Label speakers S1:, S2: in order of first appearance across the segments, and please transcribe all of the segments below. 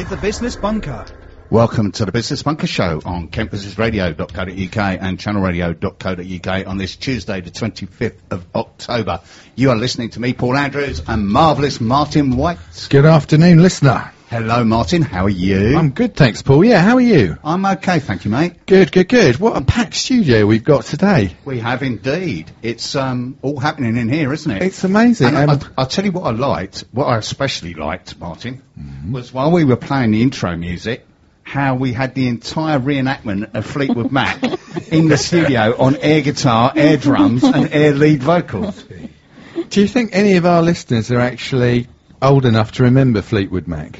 S1: The Business Bunker.
S2: Welcome to the Business Bunker Show on kentbusinessradio.co.uk and channelradio.co.uk on this Tuesday, the 25th of October. You are listening to me, Paul Andrews, and marvellous Martin White.
S3: Good afternoon, listener.
S2: Hello, Martin. How are you?
S3: I'm good, thanks, Paul. Yeah, how are you?
S2: I'm okay, thank you, mate.
S3: Good. What a packed studio we've got today.
S2: We have indeed. It's all happening in here, isn't it?
S3: It's amazing.
S2: And I'll tell you what I especially liked, Martin, was while we were playing the intro music, how we had the entire reenactment of Fleetwood Mac in the studio on air guitar, air drums and air lead vocals.
S3: Do you think any of our listeners are actually old enough to remember Fleetwood Mac?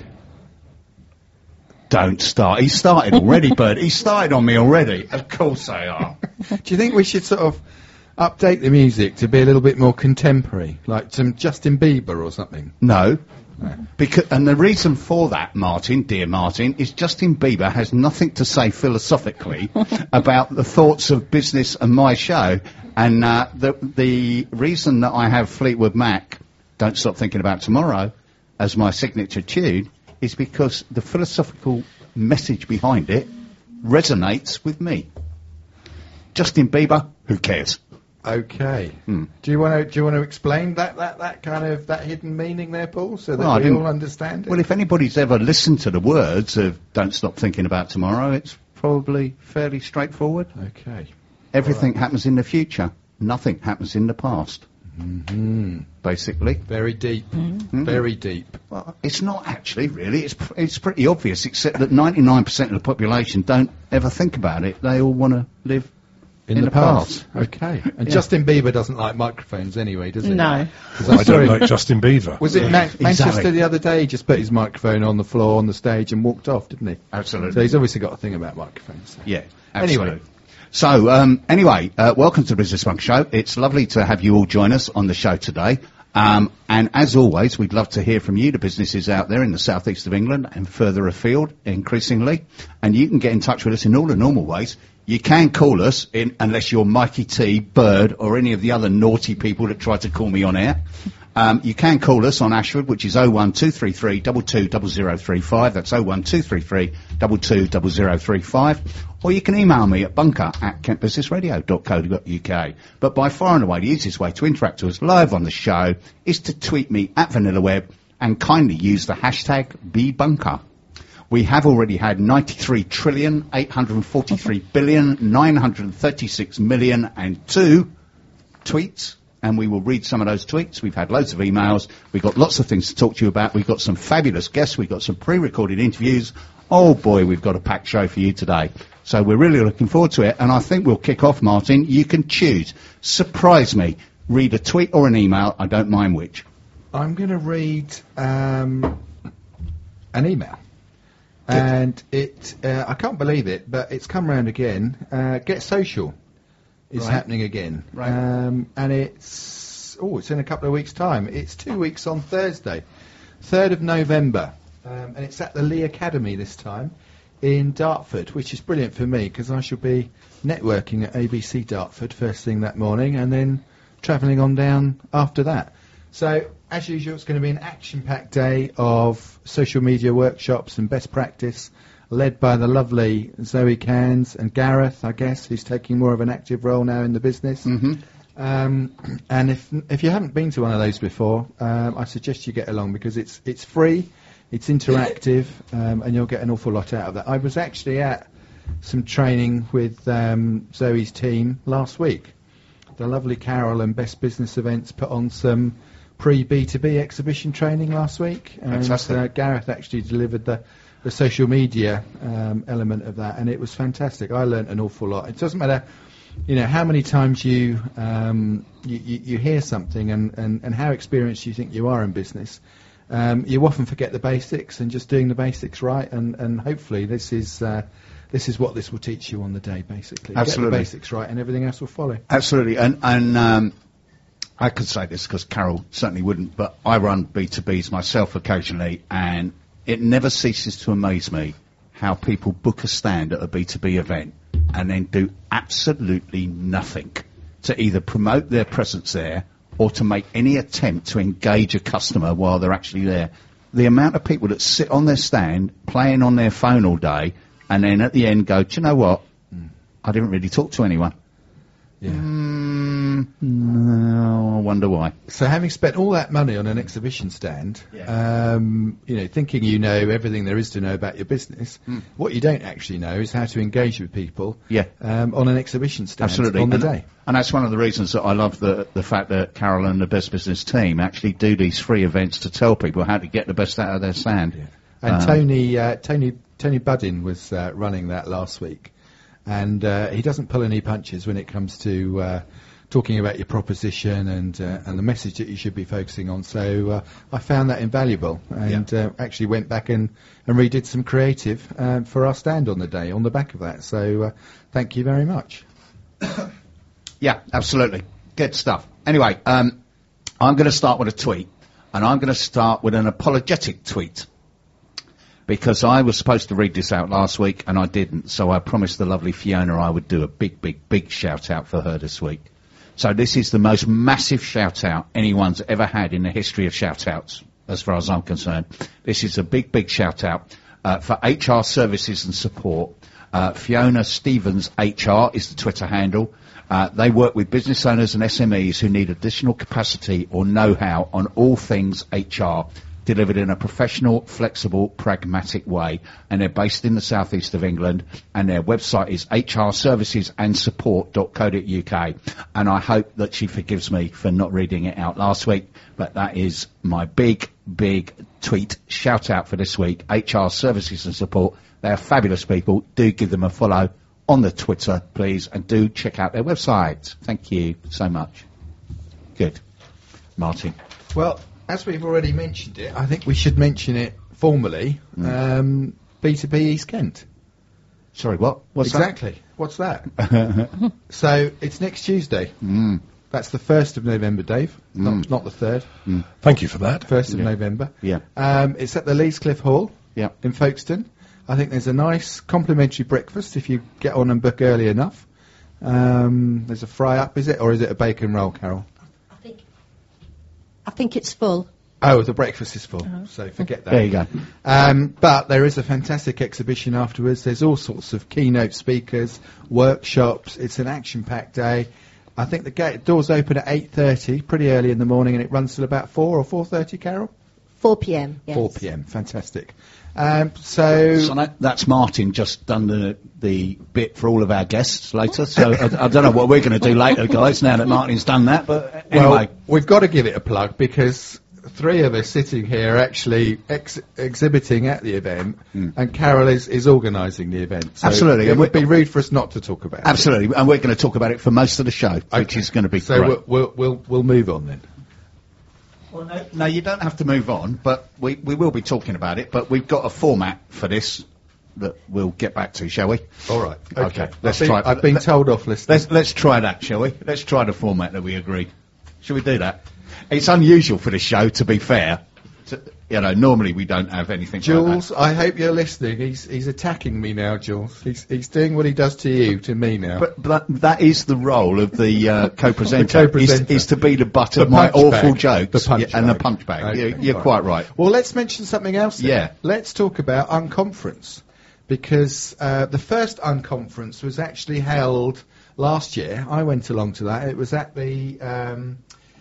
S2: Don't start. He started already, Bert. He started on me already. Of course they are.
S3: Do you think we should sort of update the music to be a little bit more contemporary, like some Justin Bieber or something?
S2: No. And the reason for that, Martin, dear Martin, is Justin Bieber has nothing to say philosophically about the thoughts of business and my show. And the reason that I have Fleetwood Mac, Don't Stop Thinking About Tomorrow, as my signature tune, is because the philosophical message behind it resonates with me. Justin Bieber, who cares?
S3: Okay. Do you want to explain that kind of that hidden meaning there, Paul, so that we all understand it?
S2: Well, if anybody's ever listened to the words of Don't Stop Thinking About Tomorrow, it's probably fairly straightforward.
S3: Okay.
S2: Everything happens in the future. Nothing happens in the past. Basically.
S3: Very deep. Very deep.
S2: Well, it's not actually, really. It's pretty obvious, except that 99% of the population don't ever think about it. They all want to live in the past.
S3: Okay. And Justin Bieber doesn't like microphones anyway, does he?
S4: No.
S5: I don't like Justin Bieber.
S3: Was it Manchester the other day? He just put his microphone on the floor on the stage and walked off, didn't he?
S2: Absolutely.
S3: So he's obviously got a thing about microphones.
S2: Yeah, absolutely. Anyway. Welcome to the Business Bunker Show. It's lovely to have you all join us on the show today. And as always, we'd love to hear from you, the businesses out there in the southeast of England and further afield, increasingly. And you can get in touch with us in all the normal ways. You can call us, unless you're Mikey T, Bird, or any of the other naughty people that try to call me on air. You can call us on Ashford, which is 01233 220035. That's 01233 220035. Or you can email me at bunker@kentbusinessradio.co.uk. But by far and away, the easiest way to interact with us live on the show is to tweet me at VanillaWeb and kindly use the hashtag #BeBunker. We have already had 93,843,936,000,002 tweets, and we will read some of those tweets. We've had loads of emails. We've got lots of things to talk to you about. We've got some fabulous guests. We've got some pre-recorded interviews. Oh, boy, we've got a packed show for you today. So we're really looking forward to it, and I think we'll kick off, Martin. You can choose. Surprise me. Read a tweet or an email. I don't mind which.
S3: I'm going to read an email. And I can't believe it, but it's come round again. Get Social is happening again.
S2: Right.
S3: And it's in a couple of weeks' time. It's 2 weeks on Thursday, 3rd of November. And it's at the Lee Academy this time in Dartford, which is brilliant for me because I shall be networking at ABC Dartford first thing that morning and then travelling on down after that. So, as usual, it's going to be an action-packed day of social media workshops and best practice, led by the lovely Zoe Cairns and Gareth, I guess, who's taking more of an active role now in the business. And if you haven't been to one of those before, I suggest you get along because it's free, it's interactive, and you'll get an awful lot out of that. I was actually at some training with Zoe's team last week. The lovely Carol and Best Business Events put on some pre-B2B exhibition training last week, and Gareth actually delivered the social media element of that, and it was fantastic. I learnt an awful lot. It doesn't matter, how many times you hear something and how experienced you think you are in business. You often forget the basics, and just doing the basics right, and hopefully this is what this will teach you on the day. Basically,
S2: absolutely.
S3: Get the basics right, and everything else will follow.
S2: Absolutely, and I could say this because Carol certainly wouldn't, but I run B2Bs myself occasionally, and it never ceases to amaze me how people book a stand at a B2B event and then do absolutely nothing to either promote their presence there or to make any attempt to engage a customer while they're actually there. the amount of people that sit on their stand, playing on their phone all day, and then at the end go, do you know what? I didn't really talk to anyone.
S3: Yeah.
S2: No, I wonder why.
S3: So having spent all that money on an exhibition stand, thinking you know everything there is to know about your business, what you don't actually know is how to engage with people on an exhibition stand
S2: Absolutely.
S3: on the day.
S2: And that's one of the reasons that I love the fact that Carol and the Best Business team actually do these free events to tell people how to get the best out of their stand.
S3: Yeah. And Tony Buddin was running that last week. And he doesn't pull any punches when it comes to talking about your proposition and the message that you should be focusing on. So I found that invaluable, and actually went back and redid some creative for our stand on the day on the back of that. So thank you very much.
S2: Yeah, absolutely. Good stuff. Anyway, I'm going to start with a tweet, and I'm going to start with an apologetic tweet. Because I was supposed to read this out last week, and I didn't, so I promised the lovely Fiona I would do a big, big, big shout-out for her this week. So this is the most massive shout-out anyone's ever had in the history of shout-outs, as far as I'm concerned. This is a big, big shout-out for HR Services and Support. Fiona Stevens HR is the Twitter handle. They work with business owners and SMEs who need additional capacity or know-how on all things HR, delivered in a professional, flexible, pragmatic way, and they're based in the southeast of England, and their website is hrservicesandsupport.co.uk, and I hope that she forgives me for not reading it out last week, but that is my big, big tweet shout out for this week. HR Services and Support, they are fabulous people. Do give them a follow on the Twitter, please, and do check out their website. Thank you so much. Good. Martin.
S3: Well, as we've already mentioned it, I think we should mention it formally. B2B East Kent.
S2: Sorry, what? What's
S3: exactly?
S2: that?
S3: What's that? So it's next Tuesday. That's the 1st of November, Dave. Not the 3rd.
S5: Thank you for that.
S3: 1st of November.
S2: Yeah.
S3: It's at the Leescliff Hall in Folkestone. I think there's a nice complimentary breakfast if you get on and book early enough. There's a fry-up, is it? Or is it a bacon roll, Carol?
S1: I think it's full.
S3: Oh, the breakfast is full, so forget that.
S2: There you go.
S3: But there is a fantastic exhibition afterwards. There's all sorts of keynote speakers, workshops. It's an action-packed day. I think the doors open at 8:30, pretty early in the morning, and it runs till about 4 or 4:30, Carol?
S1: 4 p.m, yes.
S3: 4 p.m, fantastic. So
S2: that's Martin just done the bit for all of our guests later. So I don't know what we're going to do later, guys, now that Martin's done that. But anyway.
S3: Well, we've got to give it a plug because 3 of us sitting here are actually exhibiting at the event, and Carol is organising the event. So
S2: absolutely.
S3: It would be rude for us not to talk about it.
S2: Absolutely. And we're going to talk about it for most of the show, which is going to be great.
S3: So we'll move on then.
S2: Well, no, you don't have to move on, but we will be talking about it. But we've got a format for this that we'll get back to, shall we?
S3: All right.
S2: Okay. Let's try.
S3: I've been told off listening.
S2: Let's try that, shall we? Let's try the format that we agreed. Shall we do that? It's unusual for the show, to be fair. Normally we don't have anything
S3: Jules,
S2: like that.
S3: I hope you're listening. He's attacking me now, Jules. He's doing what he does to you, to me now.
S2: But that is the role of the co-presenter.
S3: The co-presenter.
S2: Is to be the butt of my awful jokes.
S3: The punch
S2: and
S3: bag.
S2: the punch bag.
S3: Okay,
S2: you're quite right.
S3: Well, let's mention something else then.
S2: Yeah.
S3: Let's talk about Unconference. Because the first Unconference was actually held last year. I went along to that. It was at the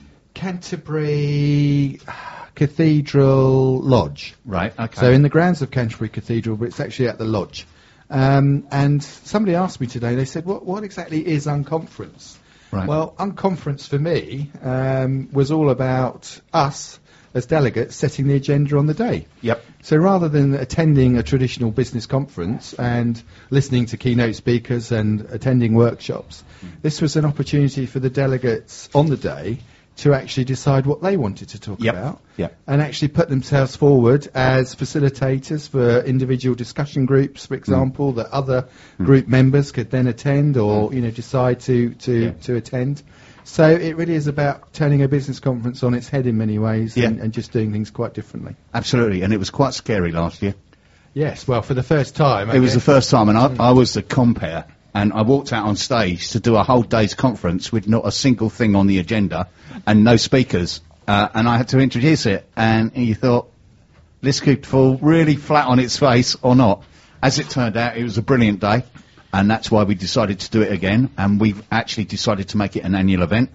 S3: Canterbury Cathedral Lodge.
S2: Right, okay.
S3: So in the grounds of Canterbury Cathedral, but it's actually at the lodge. And somebody asked me today, they said, what exactly is Unconference?
S2: Right.
S3: Well, Unconference for me was all about us as delegates setting the agenda on the day.
S2: Yep.
S3: So rather than attending a traditional business conference and listening to keynote speakers and attending workshops, this was an opportunity for the delegates on the day to actually decide what they wanted to talk about, and actually put themselves forward as facilitators for individual discussion groups, for example, that other group members could then attend or decide to attend. So it really is about turning a business conference on its head in many ways and just doing things quite differently.
S2: Absolutely, and it was quite scary last year.
S3: Yes, well, for the first time.
S2: It was the first time, and I was the compere. And I walked out on stage to do a whole day's conference with not a single thing on the agenda and no speakers. And I had to introduce it. And you thought, List could fall really flat on its face or not. As it turned out, it was a brilliant day, and that's why we decided to do it again, and we've actually decided to make it an annual event.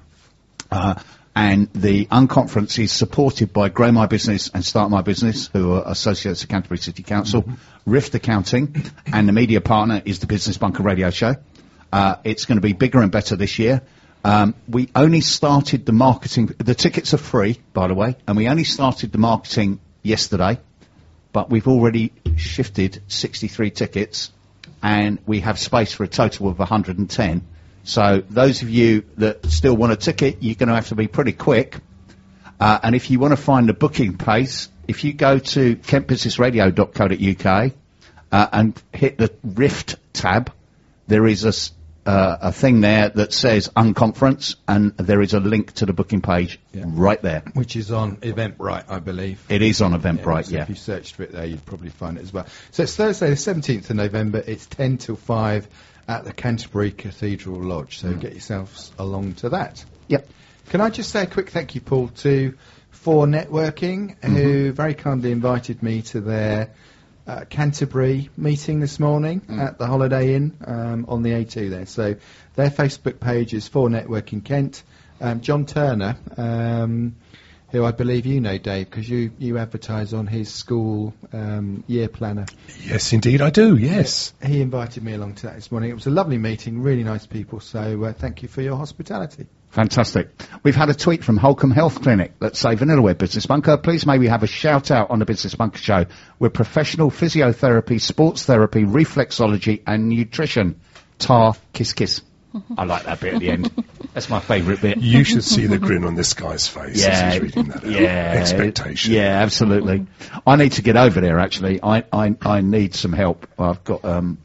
S2: And the Unconference is supported by Grow My Business and Start My Business, who are associates of Canterbury City Council, Rift Accounting, and the media partner is the Business Bunker Radio Show. It's going to be bigger and better this year. We only started the marketing. The tickets are free, by the way, and we only started the marketing yesterday, but we've already shifted 63 tickets, and we have space for a total of 110. So those of you that still want a ticket, you're going to have to be pretty quick. And if you want to find the booking page, if you go to kentbusinessradio.co.uk and hit the Rift tab, there is a thing there that says Unconference, and there is a link to the booking page right there.
S3: Which is on Eventbrite, I believe.
S2: It is on Eventbrite,
S3: So if you searched for it there, you'd probably find it as well. So it's Thursday the 17th of November. It's 10 till 5 at the Canterbury Cathedral Lodge. So get yourselves along to that.
S2: Yep.
S3: Can I just say a quick thank you, Paul, to For Networking, who very kindly invited me to their Canterbury meeting this morning at the Holiday Inn on the A2 there. So their Facebook page is For Networking Kent. John Turner, who I believe you know, Dave, because you advertise on his school year planner.
S5: Yes, indeed I do, yes.
S3: He invited me along to that this morning. It was a lovely meeting, really nice people, so thank you for your hospitality.
S2: Fantastic. We've had a tweet from Holcomb Health Clinic. Let's say, Vanillaware Business Bunker, please may we have a shout out on the Business Bunker show. We're professional physiotherapy, sports therapy, reflexology and nutrition. Tar, kiss, kiss. I like that bit at the end. That's my favourite bit.
S5: You should see the grin on this guy's face as he's reading that out. Expectation.
S2: Yeah, absolutely. I need to get over there, actually. I need some help. I've got, No,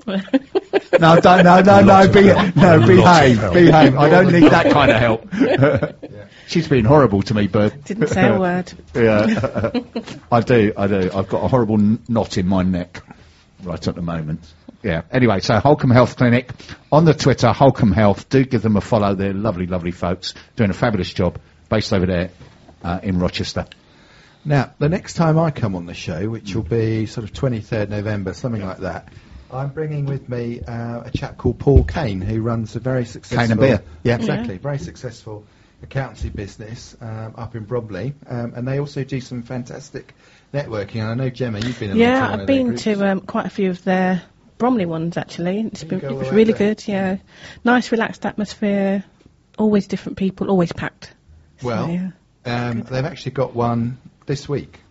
S2: behave. I don't need that kind of help. She's been horrible to me, Bert.
S1: Didn't say a word.
S2: Yeah, I do. I've got a horrible knot in my neck right at the moment. Yeah. Anyway, so Holcomb Health Clinic on the Twitter, Holcomb Health. Do give them a follow. They're lovely, lovely folks doing a fabulous job based over there in Rochester.
S3: Now, the next time I come on the show, which will be sort of 23rd November, something like that, I'm bringing with me a chap called Paul Kane, who runs a very successful...
S2: Kane and Beer.
S3: Yeah, exactly. Very successful accountancy business up in Bromley. And they also do some fantastic networking. And I know, Gemma, you've been...
S1: Yeah, I've been to quite a few of their Bromley ones, actually. It's really good, yeah. Nice, relaxed atmosphere. Always different people, always packed.
S3: Well,
S1: so, yeah.
S3: They've actually got one this week.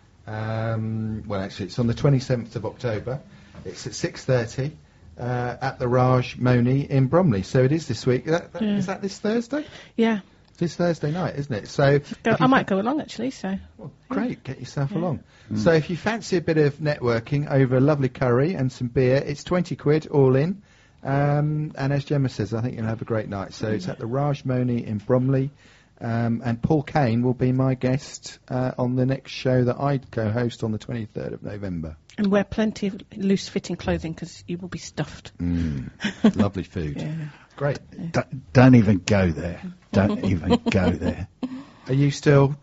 S3: Well, actually, it's on the 27th of October. It's at 6:30 at the Raj Moni in Bromley. So it is this week. Is that this Thursday?
S1: Yeah.
S3: This Thursday night, isn't it? So
S1: I might go along, actually. So.
S3: Well, great, get yourself along. So if you fancy a bit of networking over a lovely curry and some beer, it's 20 quid all in. And as Gemma says, I think you'll have a great night. So it's at the Raj Moni in Bromley. And Paul Kane will be my guest on the next show that I co-host on the 23rd of November.
S1: And wear plenty of loose-fitting clothing because you will be stuffed.
S3: Lovely food.
S1: Yeah.
S3: Great.
S2: Don't even go there. Don't even go there.
S3: Are you still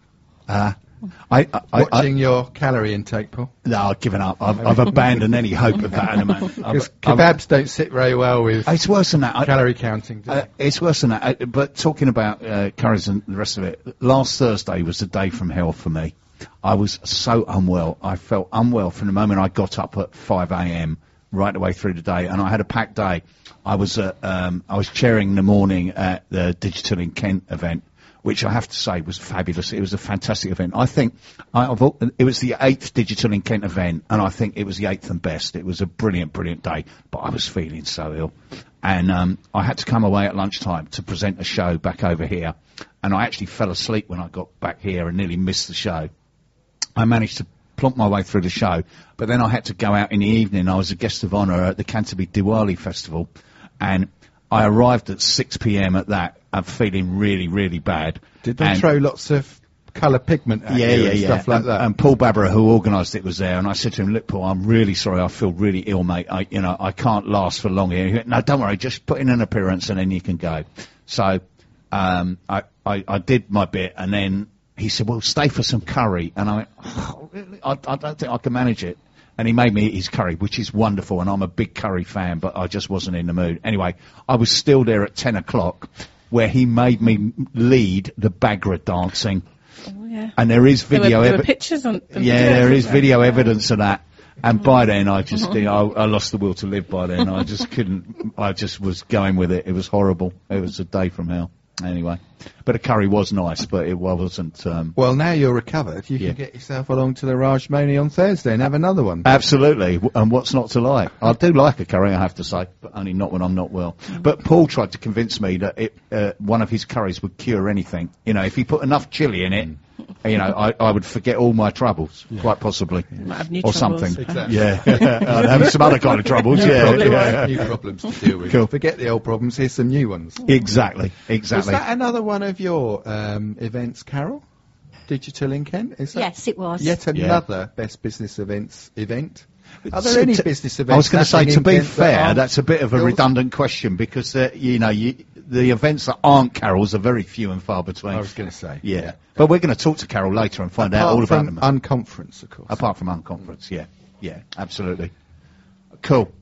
S2: watching
S3: your calorie intake, Paul?
S2: No, I've given up. I've abandoned any hope of that in a moment.
S3: Because kebabs don't sit very well with
S2: it's worse than that.
S3: Calorie counting, do they?
S2: It's worse than that. But talking about curries and the rest of it, last Thursday was the day from hell for me. I was so unwell. I felt unwell from the moment I got up at 5 a.m. right the way through the day, and I had a packed day. I was chairing the morning at the Digital in Kent event, which I have to say was fabulous. It was a fantastic event. I think it was the 8th Digital in Kent event, and I think it was the 8th and best. It was a brilliant, brilliant day, but I was feeling so ill. And I had to come away at lunchtime to present a show back over here, and I actually fell asleep when I got back here and nearly missed the show. I managed to plonk my way through the show, but then I had to go out in the evening. I was a guest of honour at the Canterbury Diwali Festival, and I arrived at 6 p.m. at that. I'm feeling really, really bad.
S3: Did they throw lots of colour pigment at you and stuff like that?
S2: And Paul Barbara, who organised it, was there, and I said to him, "Look, Paul, I'm really sorry. I feel really ill, mate. I can't last for long here." He went, "No, don't worry. Just put in an appearance and then you can go." So I did my bit, and then he said, well, stay for some curry. And I went, oh, really? I don't think I can manage it. And he made me eat his curry, which is wonderful, and I'm a big curry fan, but I just wasn't in the mood. Anyway, I was still there at 10 o'clock, where he made me lead the Bagra dancing.
S1: Oh, yeah.
S2: And there is video
S1: there were pictures on
S2: there is video evidence of that. And by then, I lost the will to live by then. I just couldn't, I just was going with it. It was horrible. It was a day from hell. Anyway. But the curry was nice, but it wasn't...
S3: well, now you're recovered. You can get yourself along to the Rajmani on Thursday and have another one.
S2: Absolutely. And what's not to like? I do like a curry, I have to say, but only not when I'm not well. But Paul tried to convince me that one of his curries would cure anything. You know, if he put enough chilli in it, you know, I would forget all my troubles, quite possibly.
S1: Might have new
S2: or
S1: troubles.
S2: something.
S3: Exactly.
S2: Yeah. I'd have some other kind of troubles,
S3: New problems to deal with.
S2: Cool.
S3: Forget the old problems, here's some new ones.
S2: Exactly.
S3: Was that another one of your events, Carol? Digital in Kent? Is that
S4: Yes, it was.
S3: yet another Best Business event? Are there any business events?
S2: I was going to say,
S3: happening
S2: to
S3: in
S2: be
S3: Kent
S2: fair,
S3: that
S2: that's a bit of a
S3: yours?
S2: redundant question because, the events that aren't Carol's are very few and far between.
S3: I was going to say.
S2: Yeah. But we're going to talk to Carol later and find out all about them.
S3: Unconference, of course.
S2: Apart from Unconference, yeah. Yeah, absolutely. Cool.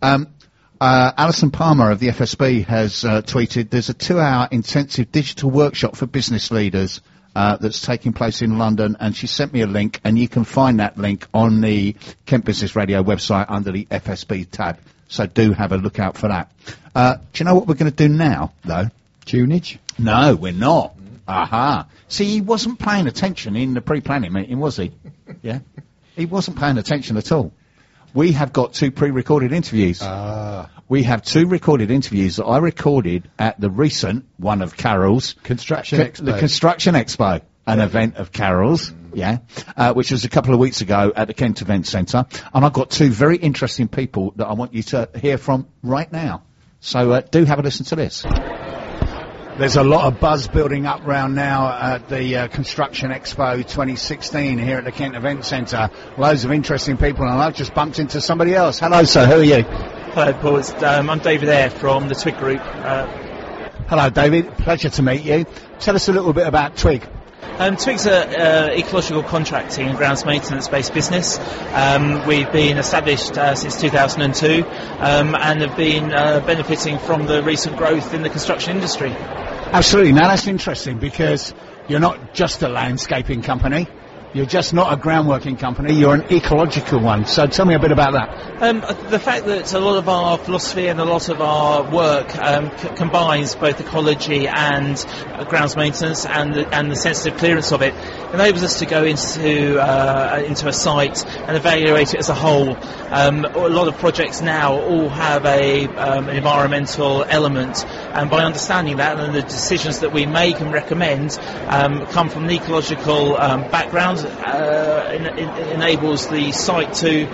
S2: Alison Palmer of the FSB has tweeted, there's a 2-hour intensive digital workshop for business leaders that's taking place in London, and she sent me a link, and you can find that link on the Kent Business Radio website under the FSB tab. So do have a look out for that. Do you know what we're going to do now, though?
S3: Tunage?
S2: No, we're not. Aha. See, he wasn't paying attention in the pre-planning meeting, was he? Yeah? He wasn't paying attention at all. We have got 2 pre-recorded interviews. We have 2 recorded interviews that I recorded at the recent one of Carol's.
S3: Construction Expo.
S2: The Construction Expo, an event of Carol's, which was a couple of weeks ago at the Kent Event Centre. And I've got 2 very interesting people that I want you to hear from right now. So do have a listen to this. There's a lot of buzz building up round now at the Construction Expo 2016 here at the Kent Event Centre. Loads of interesting people, and I've just bumped into somebody else. Hello, sir. Who are you?
S6: Hello, Paul. I'm David Eyre from the Twig Group.
S2: Hello, David. Pleasure to meet you. Tell us a little bit about Twig.
S6: Twig's an ecological contracting and grounds maintenance-based business. We've been established since 2002 and have been benefiting from the recent growth in the construction industry.
S2: Absolutely. Now, that's interesting because you're not just a landscaping company. You're just not a groundworking company, you're an ecological one. So tell me a bit about that.
S6: The fact that a lot of our philosophy and a lot of our work combines both ecology and grounds maintenance and the sensitive clearance of it enables us to go into a site and evaluate it as a whole. A lot of projects now all have an environmental element, and by understanding that and the decisions that we make and recommend come from an ecological background, enables the site to...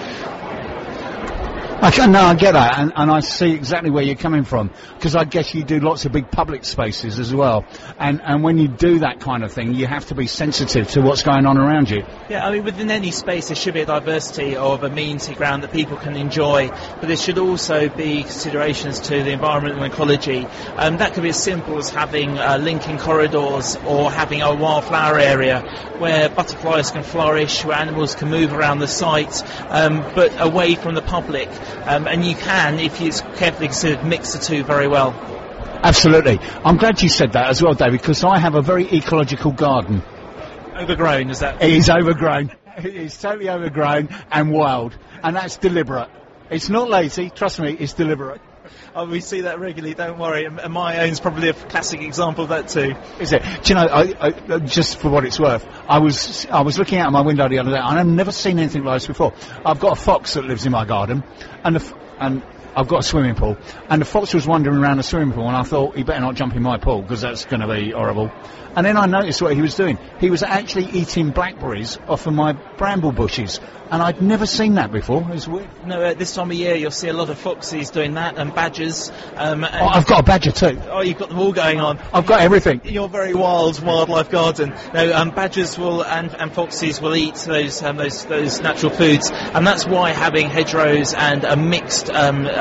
S2: I get that, and I see exactly where you're coming from, because I guess you do lots of big public spaces as well, and when you do that kind of thing, you have to be sensitive to what's going on around you.
S6: Yeah, I mean, within any space there should be a diversity of amenity ground that people can enjoy, but there should also be considerations to the environment and ecology. That could be as simple as having linking corridors or having a wildflower area where butterflies can flourish, where animals can move around the site, but away from the public. And you can, if it's carefully considered, mix the two very well.
S2: Absolutely. I'm glad you said that as well, David, because I have a very ecological garden.
S6: Overgrown, is that?
S2: It is overgrown. It is totally overgrown and wild. And that's deliberate. It's not lazy, trust me, it's deliberate.
S6: Oh, we see that regularly, don't worry. And my own's probably a classic example of that too.
S2: Is it? Do you know, I just for what it's worth, I was looking out my window the other day, and I've never seen anything like this before. I've got a fox that lives in my garden, and I've got a swimming pool, and the fox was wandering around the swimming pool, and I thought, he better not jump in my pool, because that's going to be horrible. And then I noticed what he was doing. He was actually eating blackberries off of my bramble bushes, and I'd never seen that before. It was weird.
S6: No, this time of year you'll see a lot of foxes doing that, and badgers.
S2: I've got a badger too.
S6: Oh, you've got them all going on.
S2: I've got everything.
S6: Your very wild wildlife garden. No, badgers will and foxes will eat those natural foods, and that's why having hedgerows and a mixed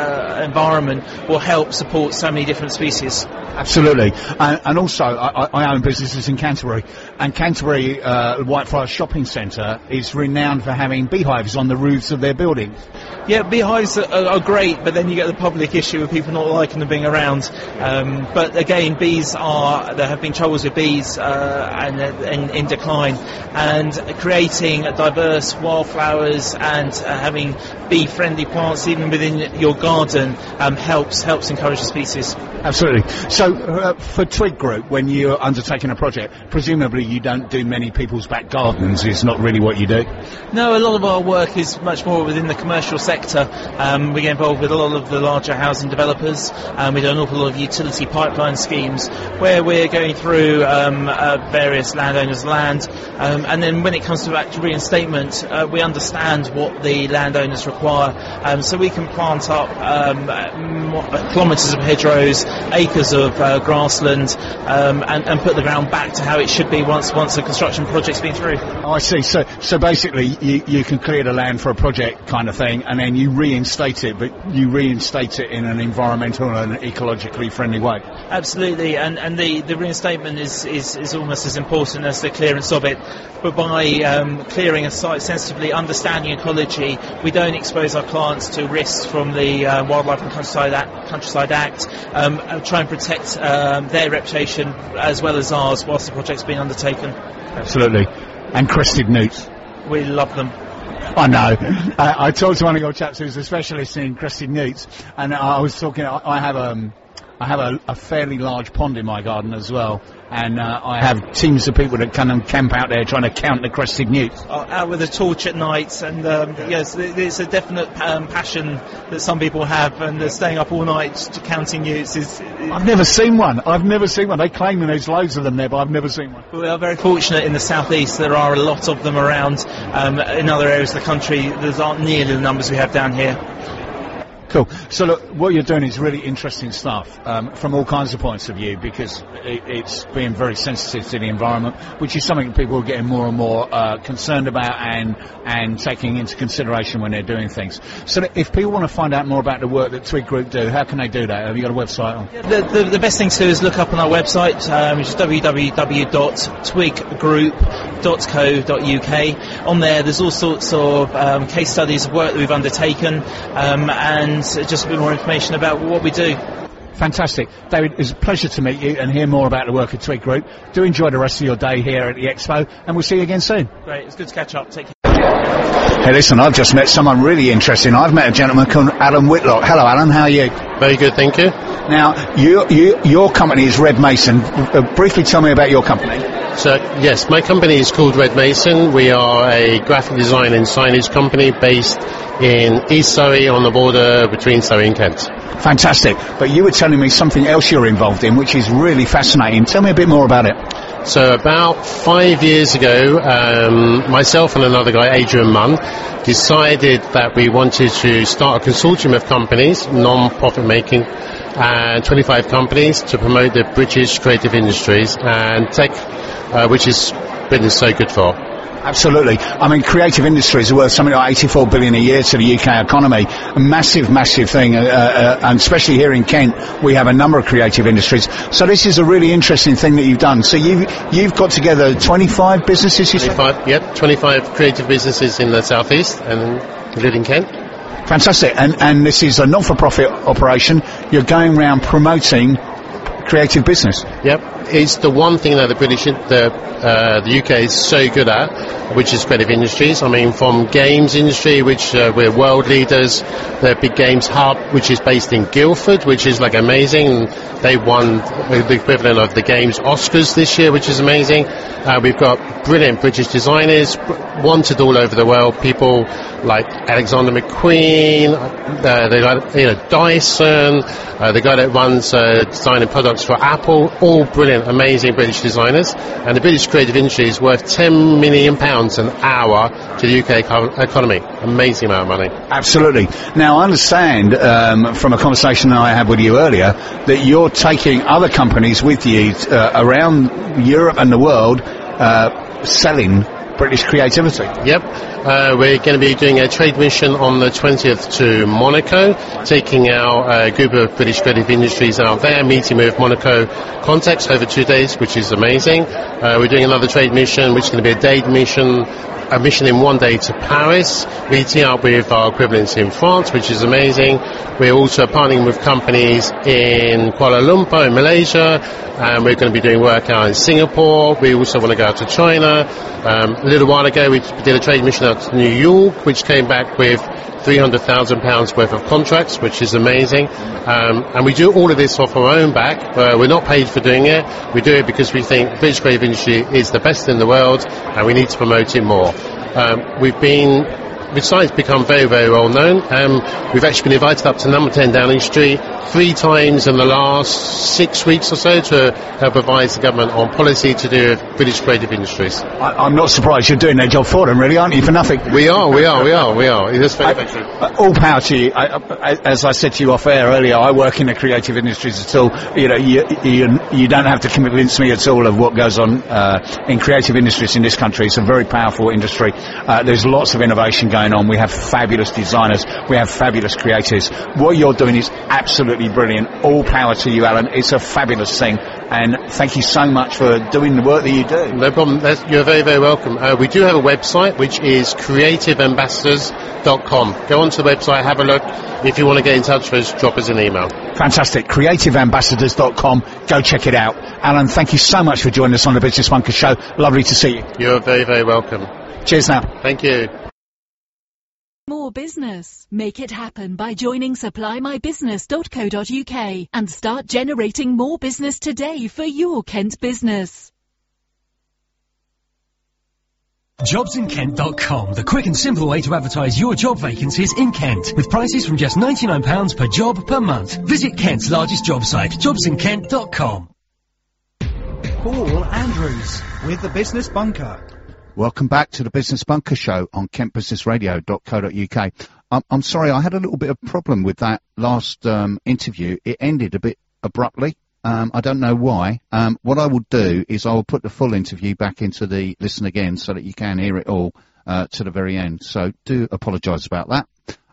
S6: environment will help support so many different species.
S2: Absolutely. And also, I own businesses in Canterbury, and Canterbury Whitefriars Shopping Centre is renowned for having beehives on the roofs of their buildings.
S6: Yeah, beehives are great, but then you get the public issue of people not liking them being around. But again, there have been troubles with bees and in decline, and creating diverse wildflowers and having bee-friendly plants even within your garden helps encourage the species.
S2: Absolutely. So for Twig Group, when you're undertaking a project, presumably you don't do many people's back gardens. It's not really what you do.
S6: No, a lot of our work is much more within the commercial sector. We get involved with a lot of the larger housing developers. We do an awful lot of utility pipeline schemes where we're going through various landowners' land. And then when it comes to actual reinstatement, we understand what the landowners require. So we can plant up kilometres of hedgerows, acres of grassland, and put the ground back to how it should be once the construction project's been through.
S2: Oh, I see. So basically you can clear the land for a project kind of thing, and then you reinstate it, but you reinstate it in an environmental and ecologically friendly way.
S6: Absolutely, and the reinstatement is almost as important as the clearance of it. But by clearing a site sensitively, understanding ecology, we don't expose our clients to risks from the Wildlife and Countryside Act, try and protect their reputation as well as ours whilst the project's been undertaken.
S2: Absolutely. And crested newts.
S6: We love them.
S2: I know. I talked to one of your chaps who's a specialist in crested newts, and I was talking. I have a fairly large pond in my garden as well, and I have teams of people that come and camp out there trying to count the crested newts.
S6: Out with a torch at night, and yes, it's a definite passion that some people have, and they're staying up all night counting newts.
S2: I've never seen one. They claim there's loads of them there, but I've never seen one.
S6: We are very fortunate in the southeast. There are a lot of them around. In other areas of the country, there aren't nearly the numbers we have down here.
S2: Cool. So look, what you're doing is really interesting stuff from all kinds of points of view, because it's being very sensitive to the environment, which is something people are getting more and more concerned about and taking into consideration when they're doing things. So if people want to find out more about the work that Twig Group do, how can they do that? Have you got a website on?
S6: The best thing to do is look up on our website, which is www.twiggroup.co.uk. On there's all sorts of case studies of work that we've undertaken, and just a bit more information about what we do.
S2: Fantastic. David, it's a pleasure to meet you and hear more about the work of Twig Group. Do enjoy the rest of your day here at the Expo, and we'll see you again soon.
S6: Great, it's good to catch up. Take care.
S2: Hey, listen, I've just met someone really interesting. I've met a gentleman called Alan Whitlock. Hello, Alan, how are you?
S4: Very good, thank you.
S2: Now, your company is Red Mason. Briefly tell me about your company.
S4: So, yes, my company is called Red Mason. We are a graphic design and signage company based in East Surrey on the border between Surrey and Kent.
S2: Fantastic. But you were telling me something else you're involved in, which is really fascinating. Tell me a bit more about it.
S4: So about 5 years ago, myself and another guy, Adrian Munn, decided that we wanted to start a consortium of companies, non-profit making, 25 companies to promote the British creative industries and tech, which has been so good for.
S2: Absolutely. I mean, creative industries are worth something like 84 billion a year to the UK economy. A massive, massive thing. And especially here in Kent, we have a number of creative industries. So this is a really interesting thing that you've done. So you've got together 25 businesses, you said?
S4: 25 creative businesses in the southeast and including Kent.
S2: Fantastic. And this is a not-for-profit operation. You're going around promoting creative business.
S4: Yep. It's the one thing that the UK is so good at, which is creative industries. I mean, from games industry, which we're world leaders, the Big Games Hub, which is based in Guildford, which is like amazing. They won the equivalent of the Games Oscars this year, which is amazing. We've got brilliant British designers, wanted all over the world. People like Alexander McQueen, they got Dyson, the guy that runs designing products for Apple, all brilliant, amazing British designers. And the British creative industry is worth £10 million an hour to the UK economy. Amazing amount of money.
S2: Absolutely. Now, I understand from a conversation that I had with you earlier that you're taking other companies with you around Europe and the world selling British creativity.
S4: Yep. We're going to be doing a trade mission on the 20th to Monaco, taking our group of British creative industries out there, meeting with Monaco contacts over 2 days, which is amazing. We're doing another trade mission, which is going to be a day mission, a mission in 1 day to Paris, meeting up with our equivalents in France, which is amazing. We're also partnering with companies in Kuala Lumpur in Malaysia, and we're going to be doing work out in Singapore. We also want to go out to China. A little while ago we did a trade mission out to New York, which came back with £300,000 worth of contracts, which is amazing. And we do all of this off our own back. We're not paid for doing it. We do it because we think British creative industry is the best in the world, and we need to promote it more. Besides become very, very well known, we've actually been invited up to number 10 Downing Street 3 times in the last 6 weeks or so to help advise the government on policy to do with British creative industries.
S2: I'm not surprised. You're doing their job for them, really, aren't you, for nothing?
S4: We are. It is very true.
S2: All power to you. As I said to you off air earlier, I work in the creative industries at all. You know, you don't have to convince me at all of what goes on in creative industries in this country. It's a very powerful industry. There's lots of innovation going on. We have fabulous designers. We have fabulous creatives. What you're doing is absolutely brilliant. All power to you, Alan. It's a fabulous thing. And thank you so much for doing the work that you do.
S4: No problem. You're very, very welcome. We do have a website, which is creativeambassadors.com. Go onto the website, have a look. If you want to get in touch with us, drop us an email.
S2: Fantastic. Creativeambassadors.com. Go check it out. Alan, thank you so much for joining us on the Business Bunker Show. Lovely to see you.
S4: You're very, very welcome.
S2: Cheers now.
S4: Thank you.
S7: More business. Make it happen by joining supplyMyBusiness.co.uk and start generating more business today for your Kent business.
S8: JobsInKent.com, the quick and simple way to advertise your job vacancies in Kent, with prices from just £99 per job per month. Visit Kent's largest job site, JobsInKent.com.
S9: Paul Andrews with the Business Bunker.
S2: Welcome back to the Business Bunker Show on kentbusinessradio.co.uk. I'm sorry, I had a little bit of problem with that last interview. It ended a bit abruptly. I don't know why. What I will do is I will put the full interview back into the listen again so that you can hear it all to the very end. So do apologise about that.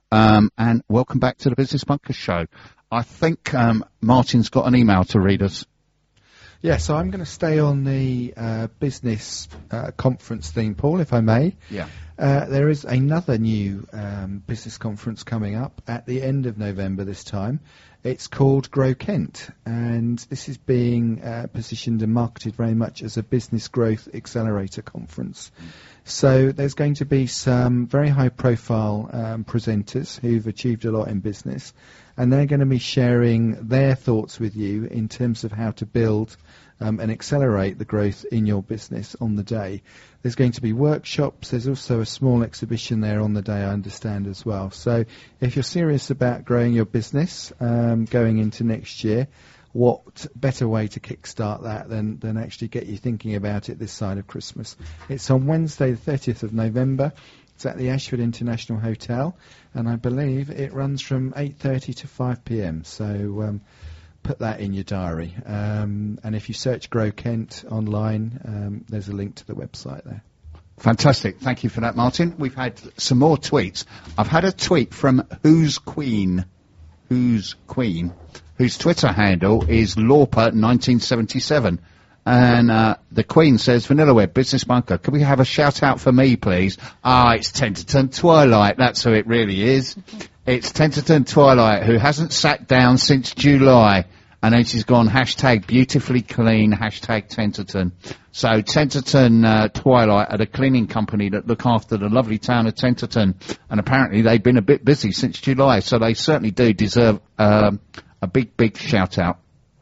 S2: And welcome back to the Business Bunker Show. I think Martin's got an email to read us.
S3: Yeah, so I'm going to stay on the business conference theme, Paul, if I may.
S2: Yeah.
S3: There is another new business conference coming up at the end of November this time. It's called Grow Kent, and this is being positioned and marketed very much as a business growth accelerator conference. So there's going to be some very high-profile presenters who've achieved a lot in business, and they're going to be sharing their thoughts with you in terms of how to build and accelerate the growth in your business on the day. There's going to be workshops. There's also a small exhibition there on the day, I understand, as well. So if you're serious about growing your business going into next year, what better way to kickstart that than actually get you thinking about it this side of Christmas? It's on Wednesday, the 30th of November. It's at the Ashford International Hotel, and I believe it runs from 8:30 to 5 p.m. So put that in your diary. And if you search Grow Kent online, there's a link to the website there.
S2: Fantastic. Thank you for that, Martin. We've had some more tweets. I've had a tweet from Who's Queen, whose Twitter handle is Lawper1977. And the Queen says, Vanilla Web, Business Bunker, can we have a shout-out for me, please? It's Tenterton Twilight. That's who it really is. It's Tenterton Twilight, who hasn't sat down since July. And then she's gone, hashtag beautifully clean, hashtag Tenterton. So Tenterton Twilight are the cleaning company that look after the lovely town of Tenterton. And apparently they've been a bit busy since July. So they certainly do deserve a big, big shout-out.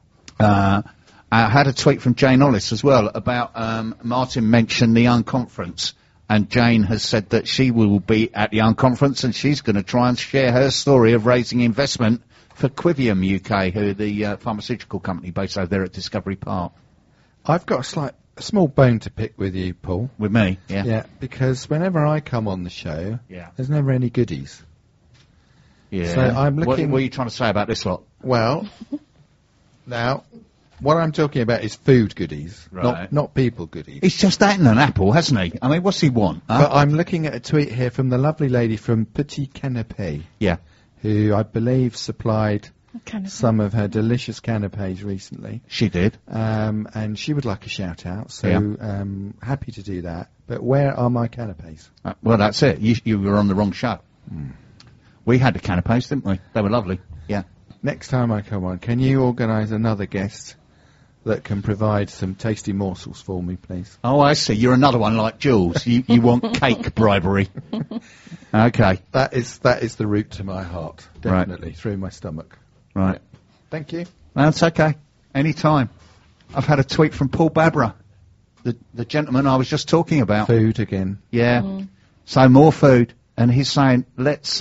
S2: I had a tweet from Jane Ollis as well about Martin mentioned the Unconference, and Jane has said that she will be at the Unconference and she's going to try and share her story of raising investment for Quivium UK, who are the pharmaceutical company based over there at Discovery Park.
S3: I've got a small bone to pick with you, Paul.
S2: With me? Yeah.
S3: Yeah, because whenever I come on the show, there's never any goodies.
S2: Yeah.
S3: So I'm looking...
S2: What are you trying to say about this lot?
S3: Well, now... what I'm talking about is food goodies,
S2: Right.
S3: not people goodies.
S2: He's just eaten an apple, hasn't he? I mean, what's he want? Huh?
S3: But I'm looking at a tweet here from the lovely lady from Petit Canapé,
S2: Yeah.
S3: who I believe supplied
S1: Canapé.
S3: some of her delicious canapés recently.
S2: She did.
S3: And she would like a shout out, so happy to do that. But where are my canapés?
S2: Well, that's it. You were on the wrong show. We had the canapés, didn't we? They were lovely. Yeah.
S3: Next time I come on, can you organise another guest that can provide some tasty morsels for me, please?
S2: Oh, I see. You're another one like Jules. You want cake bribery. Okay.
S3: That is the route to my heart, definitely, through my stomach.
S2: Right.
S3: Thank you.
S2: That's okay. Any time. I've had a tweet from Paul Babra, the gentleman I was just talking about.
S3: Food again.
S2: Yeah. So more food, and he's saying let's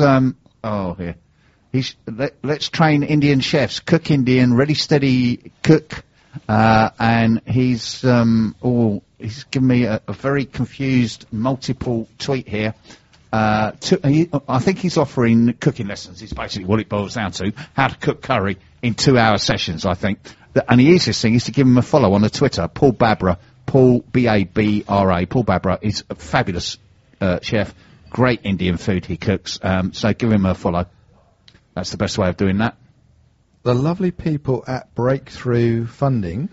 S2: let's train Indian chefs, cook Indian, ready, steady, cook, and he's given me a very confused multiple tweet here. I think he's offering cooking lessons. It's basically what it boils down to: how to cook curry in 2-hour sessions. I think, and the easiest thing is to give him a follow on the Twitter, Paul Babra, Paul Babra. Paul Babra is a fabulous chef, great Indian food he cooks. So give him a follow. That's the best way of doing that.
S3: The lovely people at Breakthrough Funding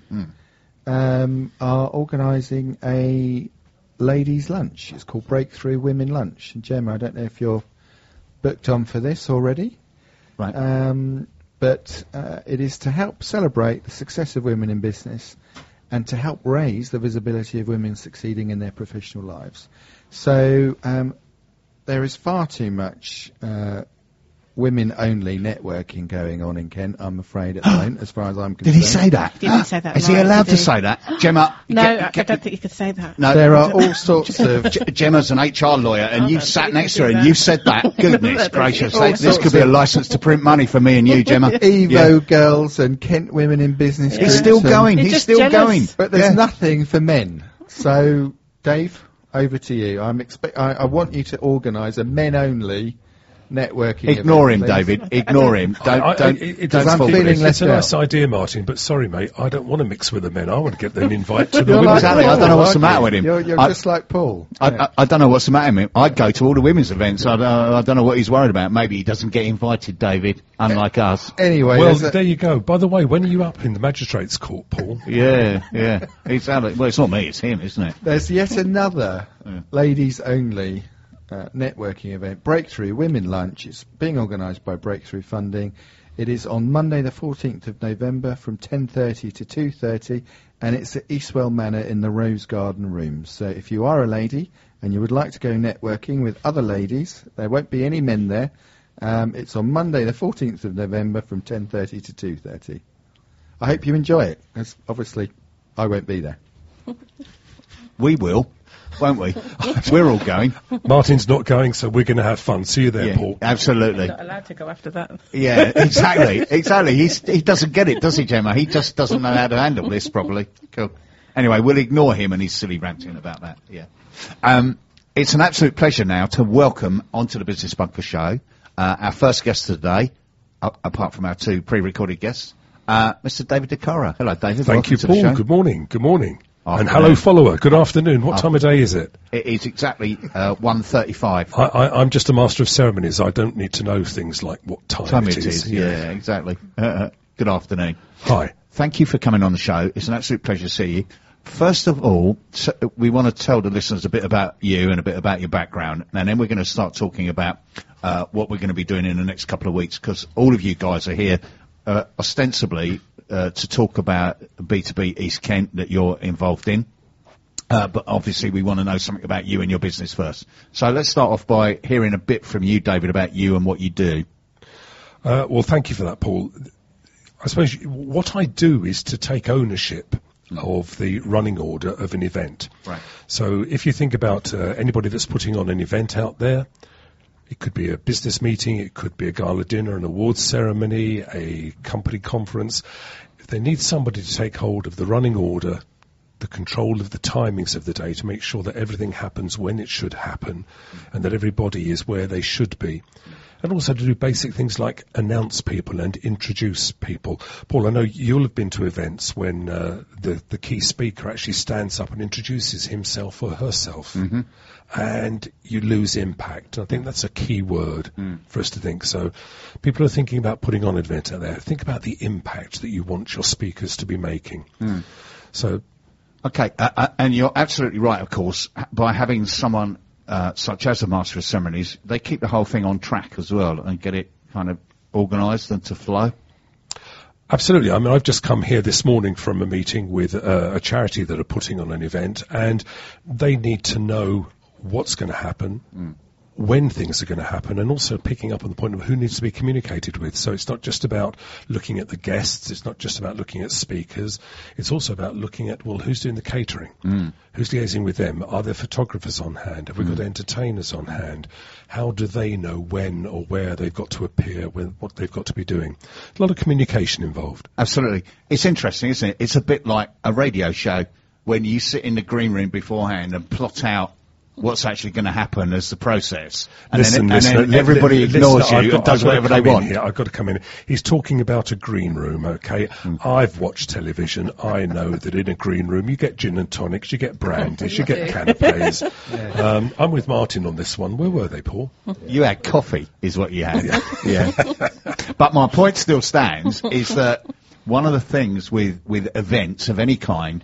S3: are organising a ladies' lunch. It's called Breakthrough Women Lunch. And Gemma, I don't know if you're booked on for this already.
S2: Right.
S3: But it is to help celebrate the success of women in business and to help raise the visibility of women succeeding in their professional lives. So there is far too much women-only networking going on in Kent, I'm afraid, at the moment, as far as I'm concerned.
S2: Did he say that?
S1: He didn't say that.
S2: Is he allowed to say that? Gemma?
S1: No, I don't think you could say that.
S2: No,
S3: there are all sorts of...
S2: Gemma's an HR lawyer, and you sat next to her, and
S1: that.
S2: you said that. Goodness gracious. This could be a licence to print money for me and you, Gemma.
S3: Evo girls and Kent women in business.
S2: He's still going. He's still
S1: jealous.
S2: going.
S3: But there's nothing for men. So, Dave, over to you. I want you to organise a men-only networking
S2: Ignore him,
S3: event, please.
S2: David. Ignore him. Don't
S3: I'm
S2: fall
S3: feeling
S2: for
S5: It's
S3: left
S5: a nice
S3: out.
S5: idea, Martin, but sorry, mate, I don't want to mix with the men. I want to get them invite to the
S3: You're
S5: women.
S3: like
S2: Exactly, I
S3: Paul,
S2: don't know what's the
S3: aren't
S2: matter
S3: you?
S2: with him.
S3: You're just like Paul.
S2: I don't know what's the matter with him. I'd go to all the women's events. I don't know what he's worried about. Maybe he doesn't get invited, David, unlike us.
S3: Anyway,
S5: Well,
S3: there's
S5: there you go. By the way, when are you up in the magistrate's court, Paul?
S2: Yeah. Exactly. Well, it's not me, it's him, isn't it?
S3: there's yet another ladies-only networking event, Breakthrough Women Lunch. It's being organised by Breakthrough Funding. It is on Monday the 14th of November from 10:30 to 2:30, and it's at Eastwell Manor in the Rose Garden Rooms. So if you are a lady and you would like to go networking with other ladies, there won't be any men there. It's on Monday the 14th of November from 10:30 to 2:30. I hope you enjoy it, because obviously I won't be there.
S2: We will, won't we? We're all going.
S5: Martin's not going, so we're going to have fun. See you there, Paul.
S2: Absolutely.
S1: Not allowed to go after that.
S2: Yeah, exactly. He doesn't get it, does he, Gemma? He just doesn't know how to handle this properly. Cool. Anyway, we'll ignore him and his silly ranting about that. Yeah. It's an absolute pleasure now to welcome onto the Business Bunker show our first guest today, apart from our two pre-recorded guests, Mr. David DeCara. Hello, David.
S5: Thank you,
S2: Welcome to the
S5: Paul.
S2: show.
S5: Good morning. Good morning. And
S2: Afternoon.
S5: hello, follower. Good afternoon. What time of day is it?
S2: It is exactly 1:35.
S5: I'm just a master of ceremonies. I don't need to know things like what time it is.
S2: Yeah, exactly. Good afternoon.
S5: Hi.
S2: Thank you for coming on the show. It's an absolute pleasure to see you. First of all, we want to tell the listeners a bit about you and a bit about your background, and then we're going to start talking about what we're going to be doing in the next couple of weeks, because all of you guys are here ostensibly to talk about B2B East Kent that you're involved in. But obviously we want to know something about you and your business first. So let's start off by hearing a bit from you, David, about you and what you do.
S5: Well, thank you for that, Paul. I suppose what I do is to take ownership of the running order of an event.
S2: Right.
S5: So if you think about anybody that's putting on an event out there, it could be a business meeting, it could be a gala dinner, an awards ceremony, a company conference. If they need somebody to take hold of the running order, the control of the timings of the day to make sure that everything happens when it should happen and that everybody is where they should be, and also to do basic things like announce people and introduce people. Paul, I know you'll have been to events when the key speaker actually stands up and introduces himself or herself, and you lose impact. I think that's a key word for us to think. So people are thinking about putting on an event out there. Think about the impact that you want your speakers to be making. So,
S2: okay, and you're absolutely right, of course, by having someone such as a Master of Ceremonies, they keep the whole thing on track as well and get it kind of organised and to flow.
S5: Absolutely. I mean, I've just come here this morning from a meeting with a charity that are putting on an event, and they need to know what's going to happen, when things are going to happen, and also picking up on the point of who needs to be communicated with. So it's not just about looking at the guests, it's not just about looking at speakers, it's also about looking at, well, who's doing the catering? Who's liaising with them? Are there photographers on hand? Have we got entertainers on hand? How do they know when or where they've got to appear, what they've got to be doing? A lot of communication involved.
S2: Absolutely. It's interesting, isn't it? It's a bit like a radio show when you sit in the green room beforehand and plot out what's actually going to happen as the process. And then everybody ignores you and does whatever they want.
S5: Here, I've got to come in. He's talking about a green room, okay? I've watched television. I know that in a green room you get gin and tonics, you get brandies, you get canapes. I'm with Martin on this one. Where were they, Paul?
S2: You had coffee, is what you had. Yeah. But my point still stands, is that one of the things with events of any kind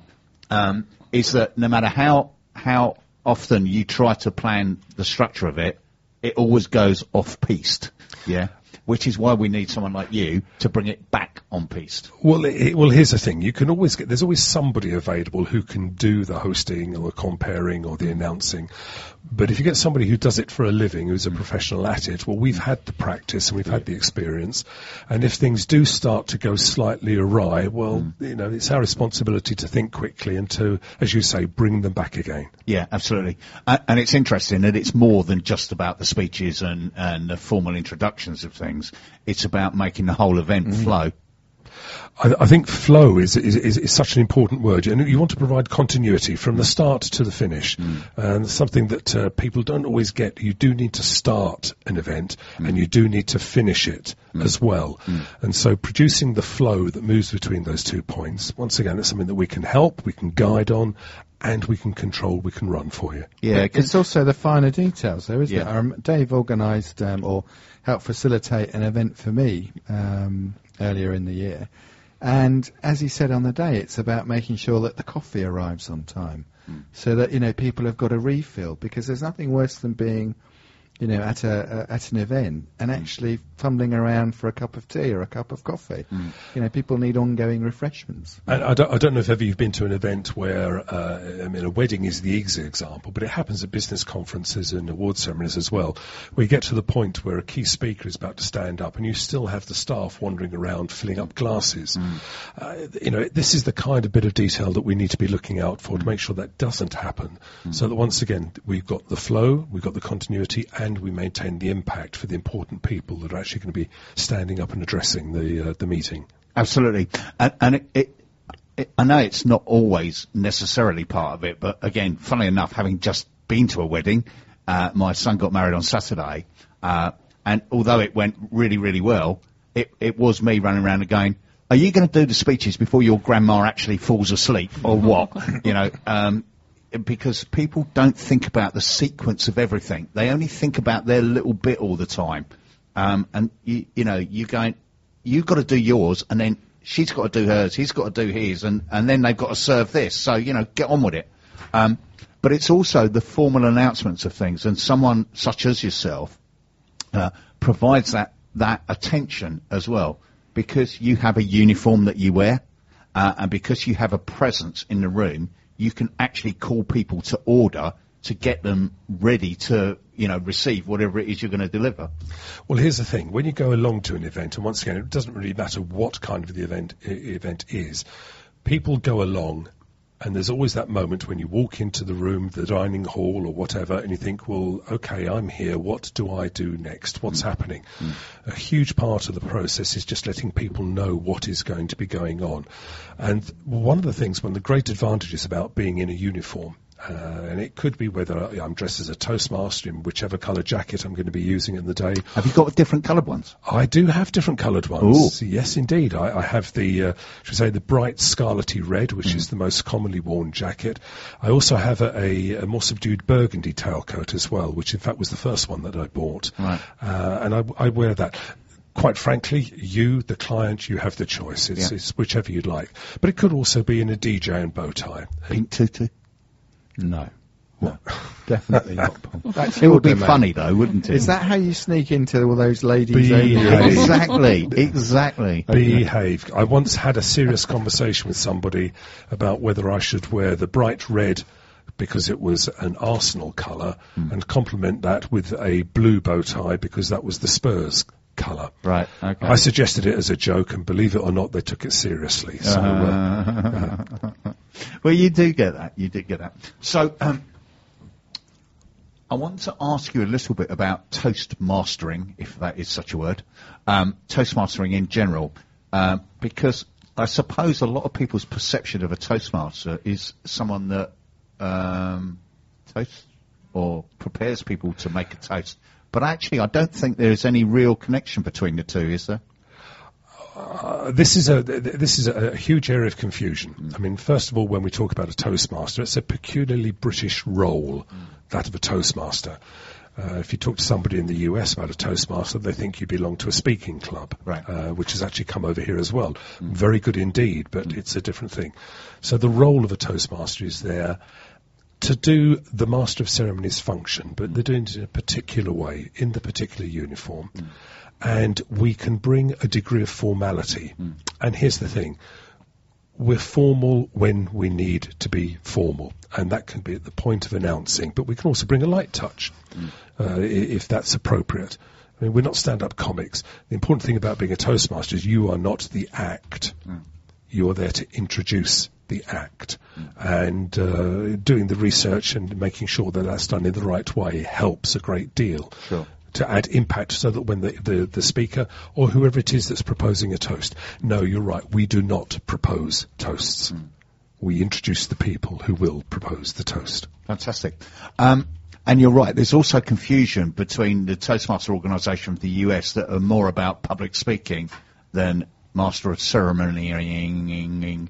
S2: is that no matter how often you try to plan the structure of it, it always goes off-piste, which is why we need someone like you to bring it back on-piste.
S5: Well, here's the thing. You can always there's always somebody available who can do the hosting or the comparing or the announcing. But if you get somebody who does it for a living, who's a professional at it, well, we've had the practice and we've had the experience. And if things do start to go slightly awry, well, it's our responsibility to think quickly and to, as you say, bring them back again.
S2: Yeah, absolutely. And it's interesting that it's more than just about the speeches and the formal introductions of things. It's about making the whole event flow.
S5: I think flow is such an important word, and you want to provide continuity from the start to the finish, and something that people don't always get. You do need to start an event, and you do need to finish it as well, and so producing the flow that moves between those 2 points, once again, that's something that we can help, we can guide on, and we can control, we can run for you.
S3: Yeah, it's also the finer details, though, isn't it? Dave organised or helped facilitate an event for me earlier in the year. And as he said on the day, it's about making sure that the coffee arrives on time, so that people have got a refill. Because there's nothing worse than being, at an event and actually fumbling around for a cup of tea or a cup of coffee. People need ongoing refreshments.
S5: And I don't know if ever you've been to an event where, a wedding is the easy example, but it happens at business conferences and award ceremonies as well, where you get to the point where a key speaker is about to stand up and you still have the staff wandering around filling up glasses. This is the kind of bit of detail that we need to be looking out for to make sure that doesn't happen. So that once again, we've got the flow, we've got the continuity, and we maintain the impact for the important people that are actually going to be standing up and addressing the meeting.
S2: Absolutely. And I know it's not always necessarily part of it, but again, funnily enough, having just been to a wedding, my son got married on Saturday, and although it went really, really well, it was me running around and going, are you going to do the speeches before your grandma actually falls asleep or what? Because people don't think about the sequence of everything. They only think about their little bit all the time. And you're going, you've got to do yours, and then she's got to do hers, he's got to do his, and then they've got to serve this. So, get on with it. But it's also the formal announcements of things, and someone such as yourself provides that attention as well, because you have a uniform that you wear, and because you have a presence in the room, you can actually call people to order to get them ready to, receive whatever it is you're going to deliver.
S5: Well, here's the thing. When you go along to an event, and once again, it doesn't really matter what kind of the event is, people go along, and there's always that moment when you walk into the room, the dining hall or whatever, and you think, well, okay, I'm here. What do I do next? What's happening? A huge part of the process is just letting people know what is going to be going on. And one of the great advantages about being in a uniform And it could be whether I'm dressed as a Toastmaster in whichever colour jacket I'm going to be using in the day.
S2: Have you got different coloured ones?
S5: I do have different coloured ones.
S2: Ooh.
S5: Yes, indeed. I have the, should we say, the bright scarlety red, which is the most commonly worn jacket. I also have a more subdued burgundy tailcoat as well, which in fact was the first one that I bought.
S2: Right.
S5: And I wear that. Quite frankly, you, the client, you have the choice. It's whichever you'd like. But it could also be in a DJ and bow tie.
S2: Pink tutu?
S3: No. Definitely not, Paul.
S2: It would be funny, though, wouldn't it?
S3: Is that how you sneak into all those ladies'
S5: Behave.
S2: Exactly.
S5: Behave. I once had a serious conversation with somebody about whether I should wear the bright red because it was an Arsenal colour and complement that with a blue bow tie because that was the Spurs colour.
S2: Right, okay.
S5: I suggested it as a joke, and believe it or not, they took it seriously. So,
S2: well, you do get that. You do get that. So, I want to ask you a little bit about Toastmastering, if that is such a word. Toastmastering in general, because I suppose a lot of people's perception of a Toastmaster is someone that toasts or prepares people to make a toast. But actually, I don't think there's any real connection between the two, is there?
S5: This is a huge area of confusion. I mean, first of all, when we talk about a Toastmaster, it's a peculiarly British role, that of a Toastmaster. If you talk to somebody in the US about a Toastmaster, they think you belong to a speaking club,
S2: right.
S5: Which has actually come over here as well. Very good indeed, but it's a different thing. So the role of a Toastmaster is there to do the Master of Ceremonies function, but they're doing it in a particular way, in the particular uniform. And we can bring a degree of formality. And here's the thing. We're formal when we need to be formal, and that can be at the point of announcing, but we can also bring a light touch, if that's appropriate. I mean, we're not stand-up comics. The important thing about being a Toastmaster is you are not the act. You are there to introduce the act, and doing the research and making sure that that's done in the right way helps a great deal.
S2: Sure.
S5: To add impact so that when the speaker or whoever it is that's proposing a toast, no, you're right, we do not propose toasts. We introduce the people who will propose the toast.
S2: Fantastic. And you're right, there's also confusion between the Toastmaster organisation of the US that are more about public speaking than Master of Ceremony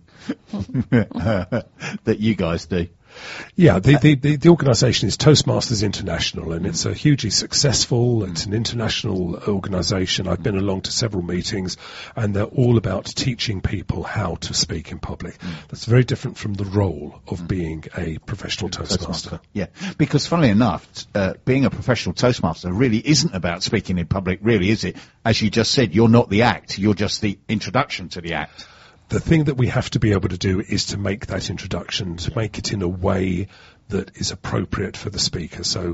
S2: that you guys do.
S5: Yeah, the organisation is Toastmasters International, and it's a hugely successful, it's an international organisation. I've been along to several meetings, and they're all about teaching people how to speak in public. That's very different from the role of being a professional Toastmaster.
S2: Yeah, because funnily enough, being a professional Toastmaster really isn't about speaking in public, really, is it? As you just said, you're not the act, you're just the introduction to the act.
S5: The thing that we have to be able to do is to make that introduction, to make it in a way that is appropriate for the speaker. So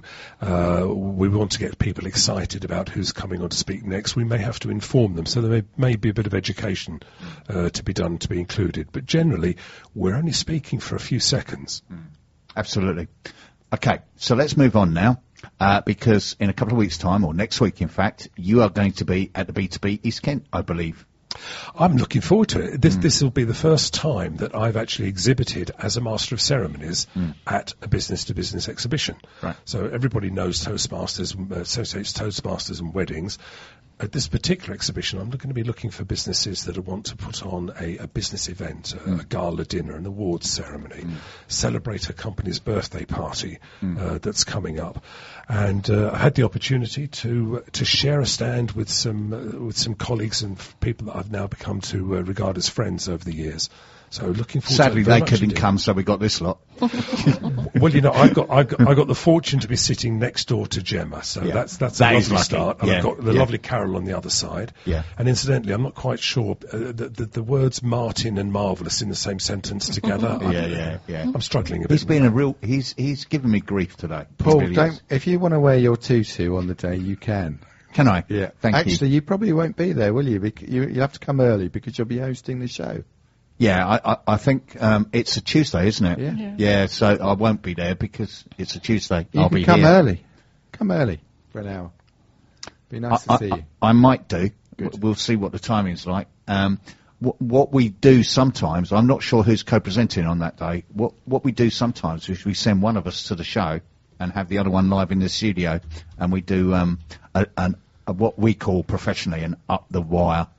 S5: we want to get people excited about who's coming on to speak next. We may have to inform them, so there may be a bit of education to be done, to be included. But generally, we're only speaking for a few seconds.
S2: Absolutely. Okay, so let's move on now, because in a couple of weeks' time, or next week in fact, you are going to be at the B2B East Kent, I believe.
S5: I'm looking forward to it. This will be the first time that I've actually exhibited as a Master of Ceremonies at a business-to-business exhibition.
S2: Right.
S5: So everybody knows Toastmasters, associates Toastmasters and weddings. At this particular exhibition, I'm going to be looking for businesses that want to put on a business event, a gala dinner, an awards ceremony, celebrate a company's birthday party that's coming up. And I had the opportunity to share a stand with some colleagues and people that I've now become to regard as friends over the years. So looking forward.
S2: Sadly,
S5: to it
S2: they couldn't come, so we got this lot.
S5: Well, you know, I got the fortune to be sitting next door to Gemma, so that's a lovely start. And I've got the lovely Carol on the other side.
S2: Yeah.
S5: And incidentally, I'm not quite sure the words Martin and marvellous in the same sentence together.
S2: Yeah.
S5: I'm struggling a bit.
S2: He's given me grief today.
S3: Paul, if you want to wear your tutu on the day, you can.
S2: Can I?
S3: Yeah.
S2: Thank you.
S3: Actually, you probably won't be there, will you? You'll have to come early because you'll be hosting the show.
S2: Yeah, I think it's a Tuesday, isn't it? Yeah, so I won't be there because it's a Tuesday.
S3: I'll be
S2: here.
S3: early. Come early for an hour. Be nice to see you.
S2: I might do. We'll see what the timing's like. what we do sometimes, I'm not sure who's co-presenting on that day. What we do sometimes is we send one of us to the show and have the other one live in the studio, and we do what we call professionally an up the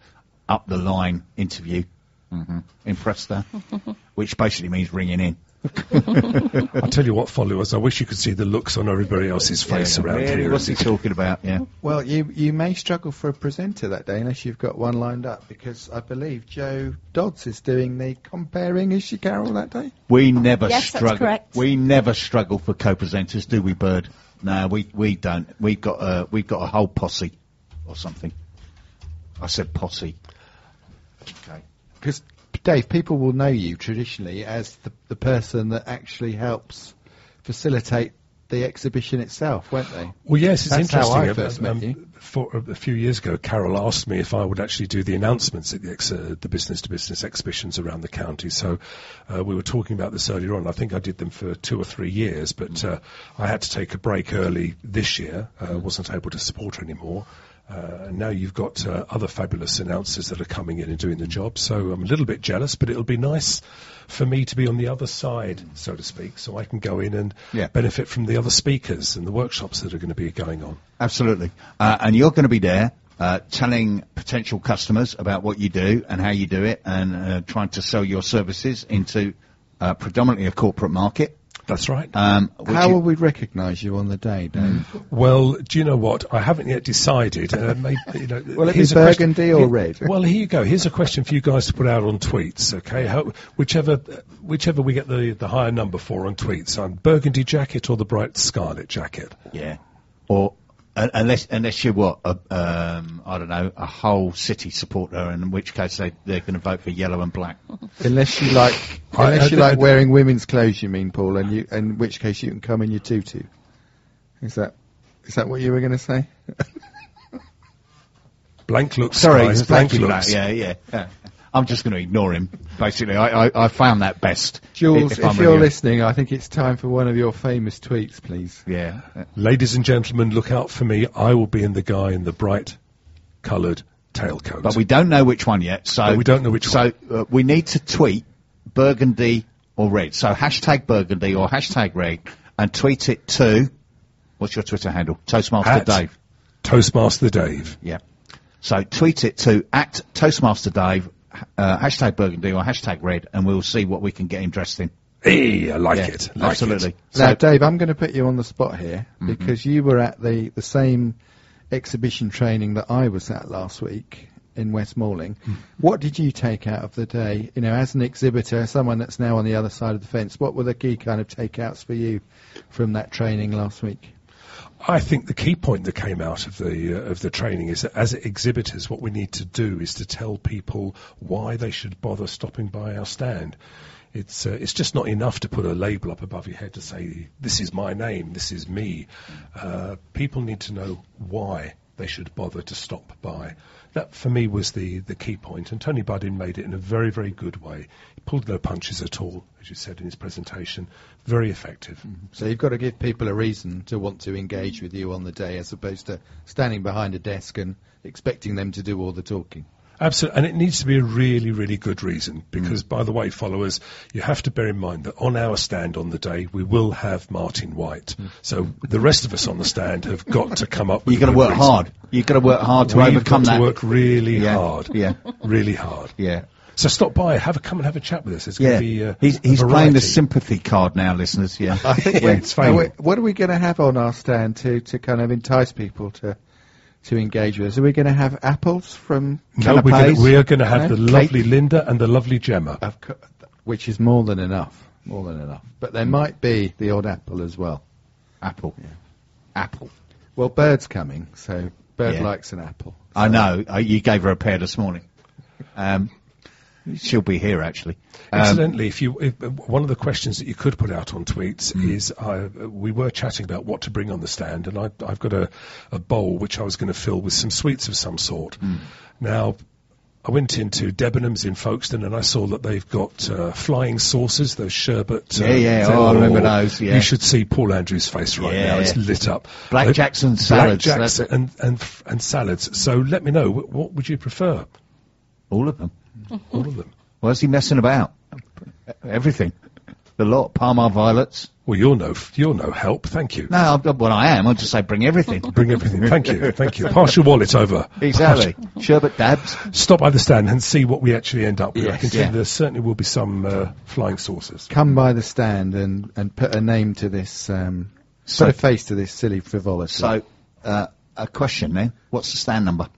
S2: line interview. Impressed there? Which basically means ringing in.
S5: I'll tell you what, followers, I wish you could see the looks on everybody else's face around here.
S2: What's he talking about? Yeah.
S3: Well, you may struggle for a presenter that day unless you've got one lined up, because I believe Jo Dodds is doing the comparing. Is she, Carol, that day?
S2: We never
S10: Yes,
S2: struggle.
S10: that's correct.
S2: We never struggle for co-presenters, do we, Bird? No, we don't. We've got a whole posse or something. I said posse. Okay.
S3: Because, Dave, people will know you traditionally as the person that actually helps facilitate the exhibition itself, won't they?
S5: Well, yes, it's
S3: That's
S5: interesting.
S3: how I first met you.
S5: For a few years ago, Carol asked me if I would actually do the announcements at the business-to-business exhibitions around the county. So we were talking about this earlier on. I think I did them for 2 or 3 years, but I had to take a break early this year. Wasn't able to support anymore. And now you've got other fabulous announcers that are coming in and doing the job. So I'm a little bit jealous, but it'll be nice for me to be on the other side, so to speak, so I can go in and benefit from the other speakers and the workshops that are going to be going on.
S2: Absolutely. And you're going to be there telling potential customers about what you do and how you do it, and trying to sell your services into predominantly a corporate market.
S5: That's right.
S3: How will we recognise you on the day, Dave?
S5: Well, do you know what? I haven't yet decided. Maybe,
S3: will it be burgundy or red?
S5: Well, here you go. Here's a question for you guys to put out on tweets, okay? Whichever we get the higher number for on tweets, burgundy jacket or the bright scarlet jacket?
S2: Yeah. Or unless you're what, I don't know, a whole city supporter, in which case they're going to vote for yellow and black.
S3: Unless you like wearing women's clothes, you mean, Paul, and in which case you can come in your tutu. Is that what you were going to say?
S5: Blank looks.
S2: Sorry,
S5: guys,
S2: thank
S5: blank
S2: you for
S5: looks.
S2: that. Yeah. I'm just going to ignore him. Basically, I found that best.
S3: Jules, if you're listening, I think it's time for one of your famous tweets, please.
S2: Yeah.
S5: Ladies and gentlemen, look out for me. I will be the guy in the bright coloured tailcoat.
S2: But we don't know which one yet. So
S5: we don't know which one.
S2: So we need to tweet burgundy or red. So hashtag burgundy or hashtag red, and tweet it to, what's your Twitter handle? Toastmaster Dave.
S5: Toastmaster Dave.
S2: Yeah. So tweet it to @ToastmasterDave, hashtag burgundy or hashtag red, and we'll see what we can get him dressed in.
S5: Hey, I like it.
S2: Absolutely.
S3: Now, Dave, I'm going to put you on the spot here, because you were at the same exhibition training that I was at last week in West Malling. What did you take out of the day? You know, as an exhibitor, someone that's now on the other side of the fence, what were the key kind of takeouts for you from that training last week?
S5: I think the key point that came out of the training is that as exhibitors, what we need to do is to tell people why they should bother stopping by our stand. It's just not enough to put a label up above your head to say, this is my name, this is me. People need to know why they should bother to stop by. That, for me, was the key point, and Tony Buddin made it in a very, very good way. He pulled no punches at all, as you said in his presentation. Very effective.
S3: So you've got to give people a reason to want to engage with you on the day, as opposed to standing behind a desk and expecting them to do all the talking.
S5: Absolutely, and it needs to be a really, really good reason, because, by the way, followers, you have to bear in mind that on our stand on the day, we will have Martin White. So the rest of us on the stand have got to come up with
S2: You've got to work hard. You've got to work hard to overcome that.
S5: We've got to work really hard.
S2: Yeah.
S5: Really hard.
S2: Yeah.
S5: So stop by, come and have a chat with us. It's going to be
S2: he's playing the sympathy card now, listeners. Yeah.
S3: I think
S5: it's fine.
S3: What are we going to have on our stand to kind of entice people to engage with us? Are we going to have apples from
S5: canapes? We are going to have the lovely Linda and the lovely Gemma.
S3: Which is more than enough. But there might be the odd apple as well.
S2: Apple.
S3: Yeah.
S2: Apple.
S3: Well, Bird's coming, so Bird likes an apple. So.
S2: I know. You gave her a pear this morning. She'll be here, actually.
S5: Incidentally, if one of the questions that you could put out on tweets is, we were chatting about what to bring on the stand, and I've got a bowl which I was going to fill with some sweets of some sort. Now, I went into Debenhams in Folkestone, and I saw that they've got flying saucers, those sherbet.
S2: I remember those. Yeah.
S5: You should see Paul Andrews' face right now; it's lit up.
S2: Blackjacks and salads.
S5: Blackjacks and salads. So let me know, what would you prefer?
S2: All of them.
S5: All of them.
S2: Why is he messing about? Everything. The lot. Parma violets.
S5: Well, you're no help. Thank you.
S2: No, I am. I'll just say bring everything.
S5: Bring everything. Thank you. Thank you. Pass your wallet over.
S2: Exactly. Sherbet dabs.
S5: Stop by the stand and see what we actually end up with.
S3: Yes.
S5: I can tell you there certainly will be some flying saucers.
S3: Come by the stand and put a name to this, put a face to this silly frivolity.
S2: So, a question then. What's the stand number?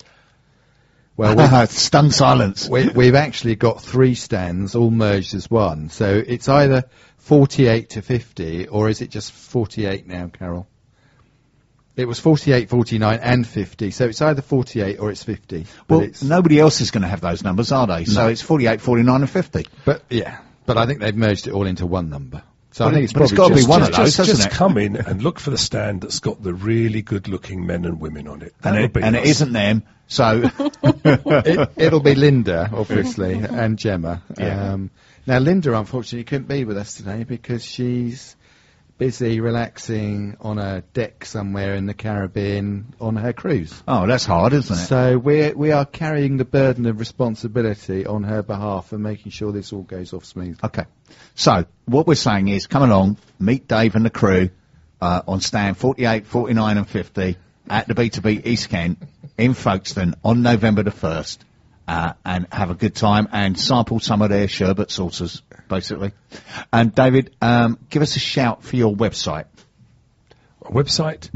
S3: Well,
S2: stunned silence.
S3: we've actually got 3 stands all merged as one. So it's either 48 to 50, or is it just 48 now, Carol? It was 48, 49 and 50, so it's either 48 or it's 50.
S2: Well, nobody else is going to have those numbers, are they? So it's 48, 49 and 50.
S3: But I think they've merged it all into one number. So I think it's
S2: it's
S3: probably
S2: got to be
S3: just
S2: one of those, hasn't
S5: Just
S2: it?
S5: come in and look for the stand that's got the really good-looking men and women on it.
S2: And it isn't them, so...
S3: It'll be Linda, obviously, and Gemma.
S2: Yeah.
S3: Now, Linda, unfortunately, couldn't be with us today because she's busy relaxing on a deck somewhere in the Caribbean on her cruise.
S2: Oh, that's hard, isn't it?
S3: So we are carrying the burden of responsibility on her behalf and making sure this all goes off smoothly.
S2: Okay. So, what we're saying is, come along, meet Dave and the crew on stand 48, 49 and 50 at the B2B East Kent in Folkestone on November the 1st. And have a good time and sample some of their sherbet saucers, basically. And David, give us a shout for your website.
S5: Our website,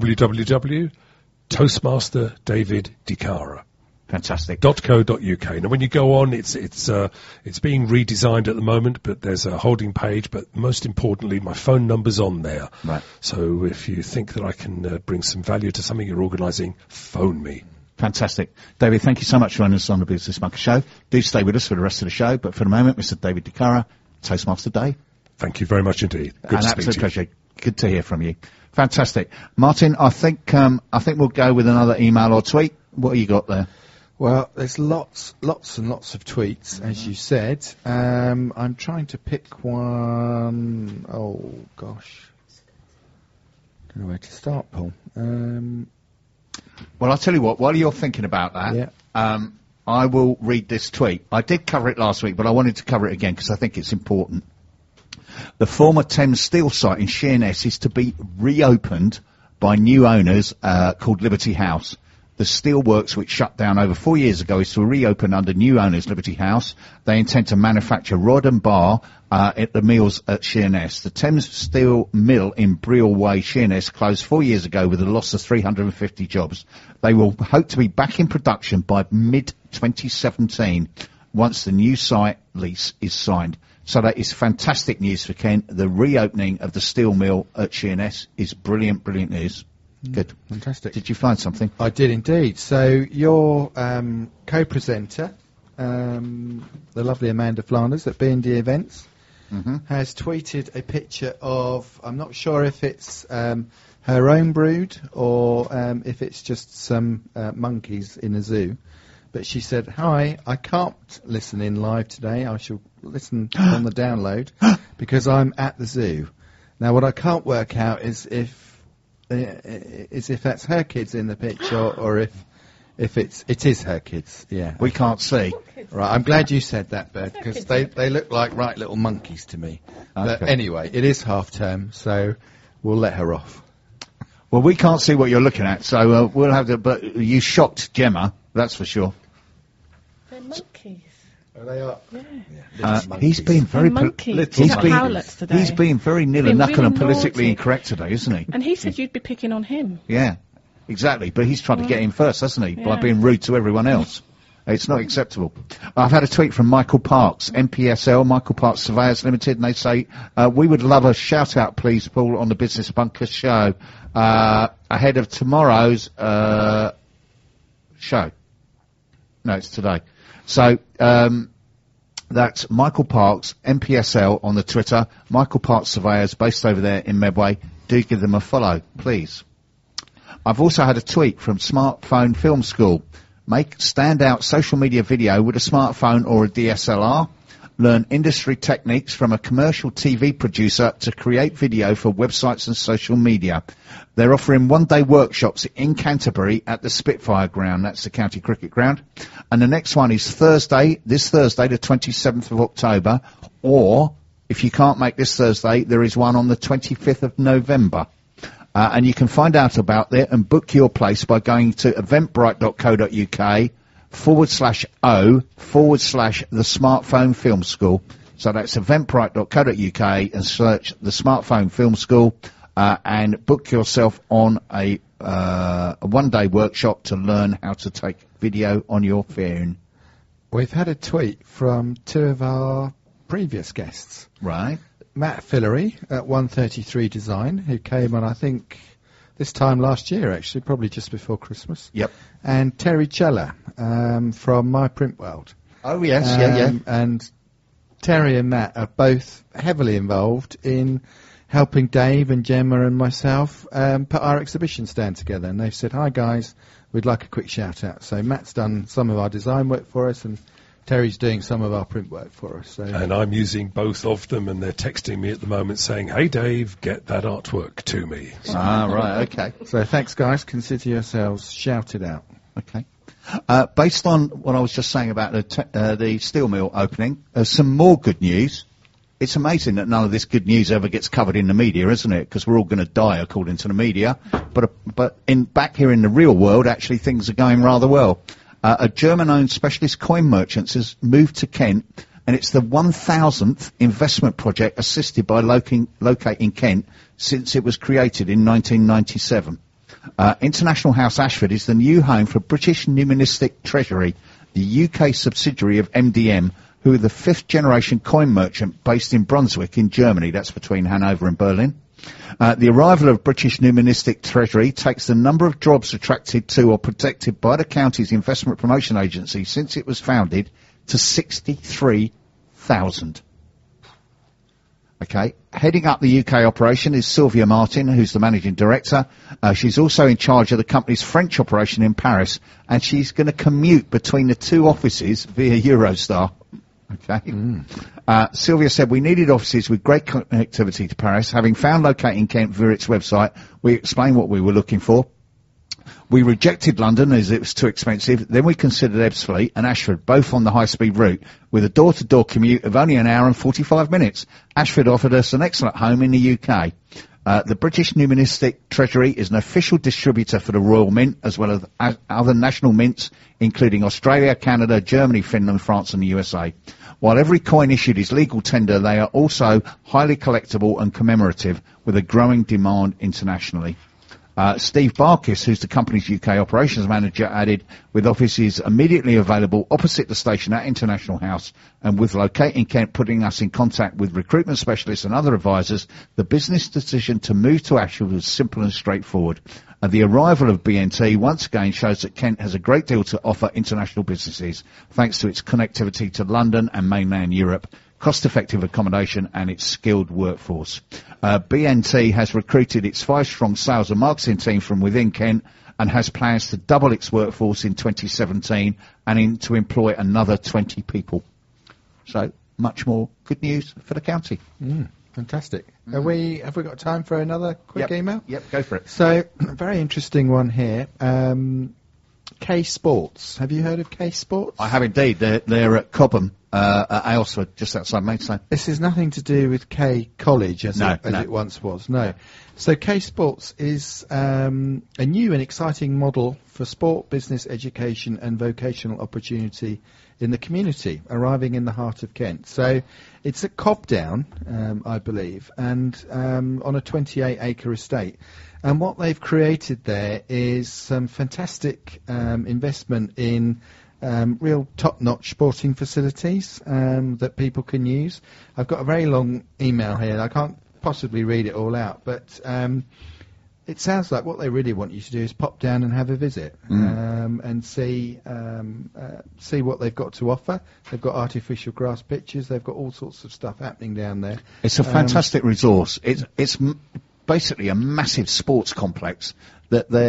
S5: www.toastmasterdaviddicara.com.
S2: Fantastic.
S5: .co.uk. Now, when you go on, it's being redesigned at the moment, but there's a holding page. But most importantly, my phone number's on there.
S2: Right.
S5: So if you think that I can bring some value to something you're organising, phone me.
S2: Fantastic. David, thank you so much for joining us on the Business Bunker Show. Do stay with us for the rest of the show, but for the moment, Mr. David Dicara, Toastmaster Day.
S5: Thank you very much indeed. Good
S2: An
S5: to
S2: absolute
S5: speak to you.
S2: pleasure. Good to hear from you. Fantastic. Martin, I think we'll go with another email or tweet. What have you got there?
S3: Well, there's lots and lots of tweets, as you said. I'm trying to pick one. Oh, gosh. Don't know where to start, Paul.
S2: Well, I'll tell you what, while you're thinking about that, I will read this tweet. I did cover it last week, but I wanted to cover it again because I think it's important. The former Thames Steel site in Sheerness is to be reopened by new owners called Liberty House. The steelworks, which shut down over 4 years ago, is to reopen under new owners, Liberty House. They intend to manufacture rod and bar at the mills at Sheerness. The Thames Steel Mill in Brill Way, Sheerness, closed 4 years ago with a loss of 350 jobs. They will hope to be back in production by mid-2017 once the new site lease is signed. So that is fantastic news for Kent. The reopening of the steel mill at Sheerness is brilliant news. Good.
S3: Fantastic.
S2: Did you find something?
S3: I did indeed. So your co-presenter, the lovely Amanda Flanders at B&D Events, has tweeted a picture of, I'm not sure if it's her own brood or if it's just some monkeys in a zoo. But she said, "Hi, I can't listen in live today. I shall listen on the download because I'm at the zoo." Now, what I can't work out is if that's her kids in the picture or if it is her kids. Yeah,
S2: we can't see.
S3: Right, I'm glad you said that, Bert, because they look like right little monkeys to me.
S2: Okay.
S3: But anyway, it is half term, so we'll let her off.
S2: Well, we can't see what you're looking at, so we'll have to. But you shocked Gemma, that's for sure.
S1: They're monkeys.
S3: Oh, they are.
S1: Yeah.
S2: He's been very he's been very nil and knuckle and politically incorrect today, isn't he?
S1: And he said you'd be picking on him.
S2: Yeah, exactly. But he's tried to get in first, hasn't he? By being rude to everyone else. It's not acceptable. I've had a tweet from Michael Parks, MPSL, Michael Parks Surveyors Limited, and they say, we would love a shout-out, please, Paul, on the Business Bunker show, ahead of tomorrow's show. No, it's today. So, that's Michael Parks, MPSL, on the Twitter, Michael Parks Surveyors, based over there in Medway. Do give them a follow, please. I've also had a tweet from Smartphone Film School. Make standout social media video with a smartphone or a DSLR. Learn industry techniques from a commercial TV producer to create video for websites and social media. They're offering one-day workshops in Canterbury at the Spitfire Ground. That's the county cricket ground. And the next one is this Thursday, the 27th of October. Or, if you can't make this Thursday, there is one on the 25th of November. And you can find out about it and book your place by going to eventbrite.co.uk/o/the Smartphone Film School. So that's eventbrite.co.uk and search the Smartphone Film School and book yourself on a one-day workshop to learn how to take video on your phone.
S3: We've had a tweet from two of our previous guests.
S2: Right.
S3: Matt Fillery at 133 Design, who came on, I think, this time last year, actually, probably just before Christmas.
S2: Yep.
S3: And Terry Chella from My Print World.
S2: Oh, yes, yeah.
S3: And Terry and Matt are both heavily involved in helping Dave and Gemma and myself put our exhibition stand together. And they've said, hi, guys, we'd like a quick shout-out. So Matt's done some of our design work for us, and Terry's doing some of our print work for us. So.
S5: And I'm using both of them, and they're texting me at the moment saying, hey, Dave, get that artwork to me.
S2: Right, okay.
S3: So thanks, guys. Consider yourselves shouted out.
S2: Okay. Based on what I was just saying about the steel mill opening, some more good news. It's amazing that none of this good news ever gets covered in the media, isn't it? Because we're all going to die according to the media. But back here in the real world, actually things are going rather well. A German-owned specialist coin merchant has moved to Kent, and it's the 1,000th investment project assisted by Locating Kent since it was created in 1997. International House Ashford is the new home for British Numismatic Treasury, the UK subsidiary of MDM, who are the fifth-generation coin merchant based in Brunswick in Germany. That's between Hanover and Berlin. The arrival of British Numismatic Treasury takes the number of jobs attracted to or protected by the county's investment promotion agency since it was founded to 63,000. Okay. Heading up the UK operation is Sylvia Martin, who's the managing director. She's also in charge of the company's French operation in Paris, and she's going to commute between the two offices via Eurostar. Okay. Sylvia said, we needed offices with great connectivity to Paris. Having found Locating Kent via its website, we explained what we were looking for. We rejected London as it was too expensive. Then we considered Ebbsfleet and Ashford, both on the high-speed route, with a door-to-door commute of only an hour and 45 minutes. Ashford offered us an excellent home in the UK. The British Numismatic Treasury is an official distributor for the Royal Mint, as well as other national mints, including Australia, Canada, Germany, Finland, France and the USA. While every coin issued is legal tender, they are also highly collectible and commemorative, with a growing demand internationally. Steve Barkis, who's the company's UK operations manager, added, with offices immediately available opposite the station at International House and with Locating Kent putting us in contact with recruitment specialists and other advisors, the business decision to move to Ashford was simple and straightforward. The arrival of BNT once again shows that Kent has a great deal to offer international businesses, thanks to its connectivity to London and mainland Europe, cost-effective accommodation and its skilled workforce. BNT has recruited its 5-strong sales and marketing team from within Kent and has plans to double its workforce in 2017 and to employ another 20 people. So, much more good news for the county.
S3: Fantastic. Have we got time for another quick email?
S2: Yep, go for it.
S3: So, a very interesting one here. K Sports. Have you heard of K Sports?
S2: I have indeed. They're at Cobham, at Aylesford, just outside Maidstone.
S3: This is nothing to do with K College as it once was. No. So K Sports is a new and exciting model for sport, business, education and vocational opportunity in the community, arriving in the heart of Kent. So it's at Cobdown, I believe, and on a 28-acre estate. And what they've created there is some fantastic investment in real top-notch sporting facilities that people can use. I've got a very long email here. I can't possibly read it all out, but it sounds like what they really want you to do is pop down and have a visit and see what they've got to offer. They've got artificial grass pitches. They've got all sorts of stuff happening down there.
S2: It's a fantastic resource. It's basically a massive sports complex that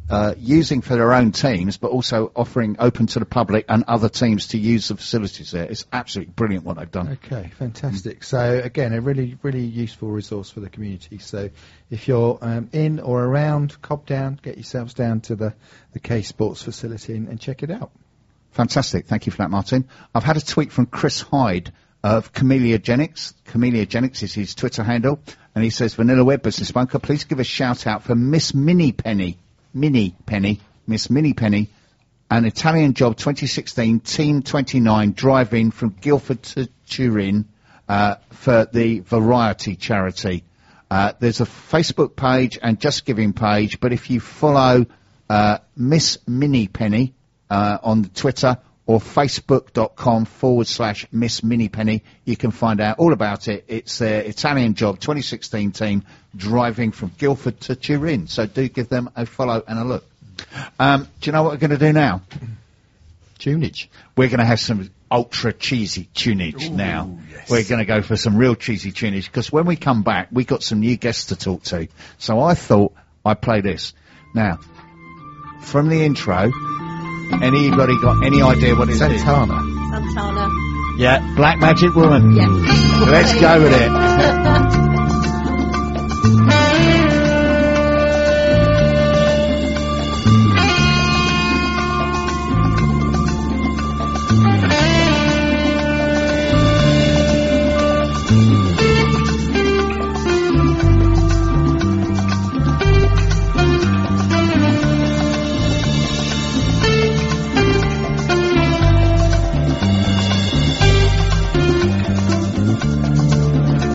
S2: using for their own teams, but also offering open to the public and other teams to use the facilities there. It's absolutely brilliant what they've done.
S3: Okay, fantastic. So again, a really, really useful resource for the community. So if you're in or around Cobdown, get yourselves down to the K Sports facility and check it out.
S2: Fantastic. Thank you for that, Martin. I've had a tweet from Chris Hyde of Camellia Genics. Camellia Genics is his Twitter handle, and he says, Vanilla Web Business Bunker, please give a shout out for Miss Minnie Penny, Miss Minnie Penny, an Italian Job 2016 Team 29 drive-in from Guildford to Turin for the Variety charity. There's a Facebook page and Just Giving page, but if you follow Miss Minnie Penny on the Twitter or facebook.com/Miss Minnie Penny, you can find out all about it. It's their Italian Job 2016 team driving from Guildford to Turin. So do give them a follow and a look. Do you know what we're going to do now?
S3: Tunage.
S2: We're going to have some ultra cheesy tunage now. Yes. We're going to go for some real cheesy tunage because when we come back, we got some new guests to talk to. So I thought I'd play this. Now, from the intro, anybody got any idea what it is?
S3: Santana.
S10: Santana.
S2: Yeah. Black Magic Woman.
S10: Yeah.
S2: Let's go with it.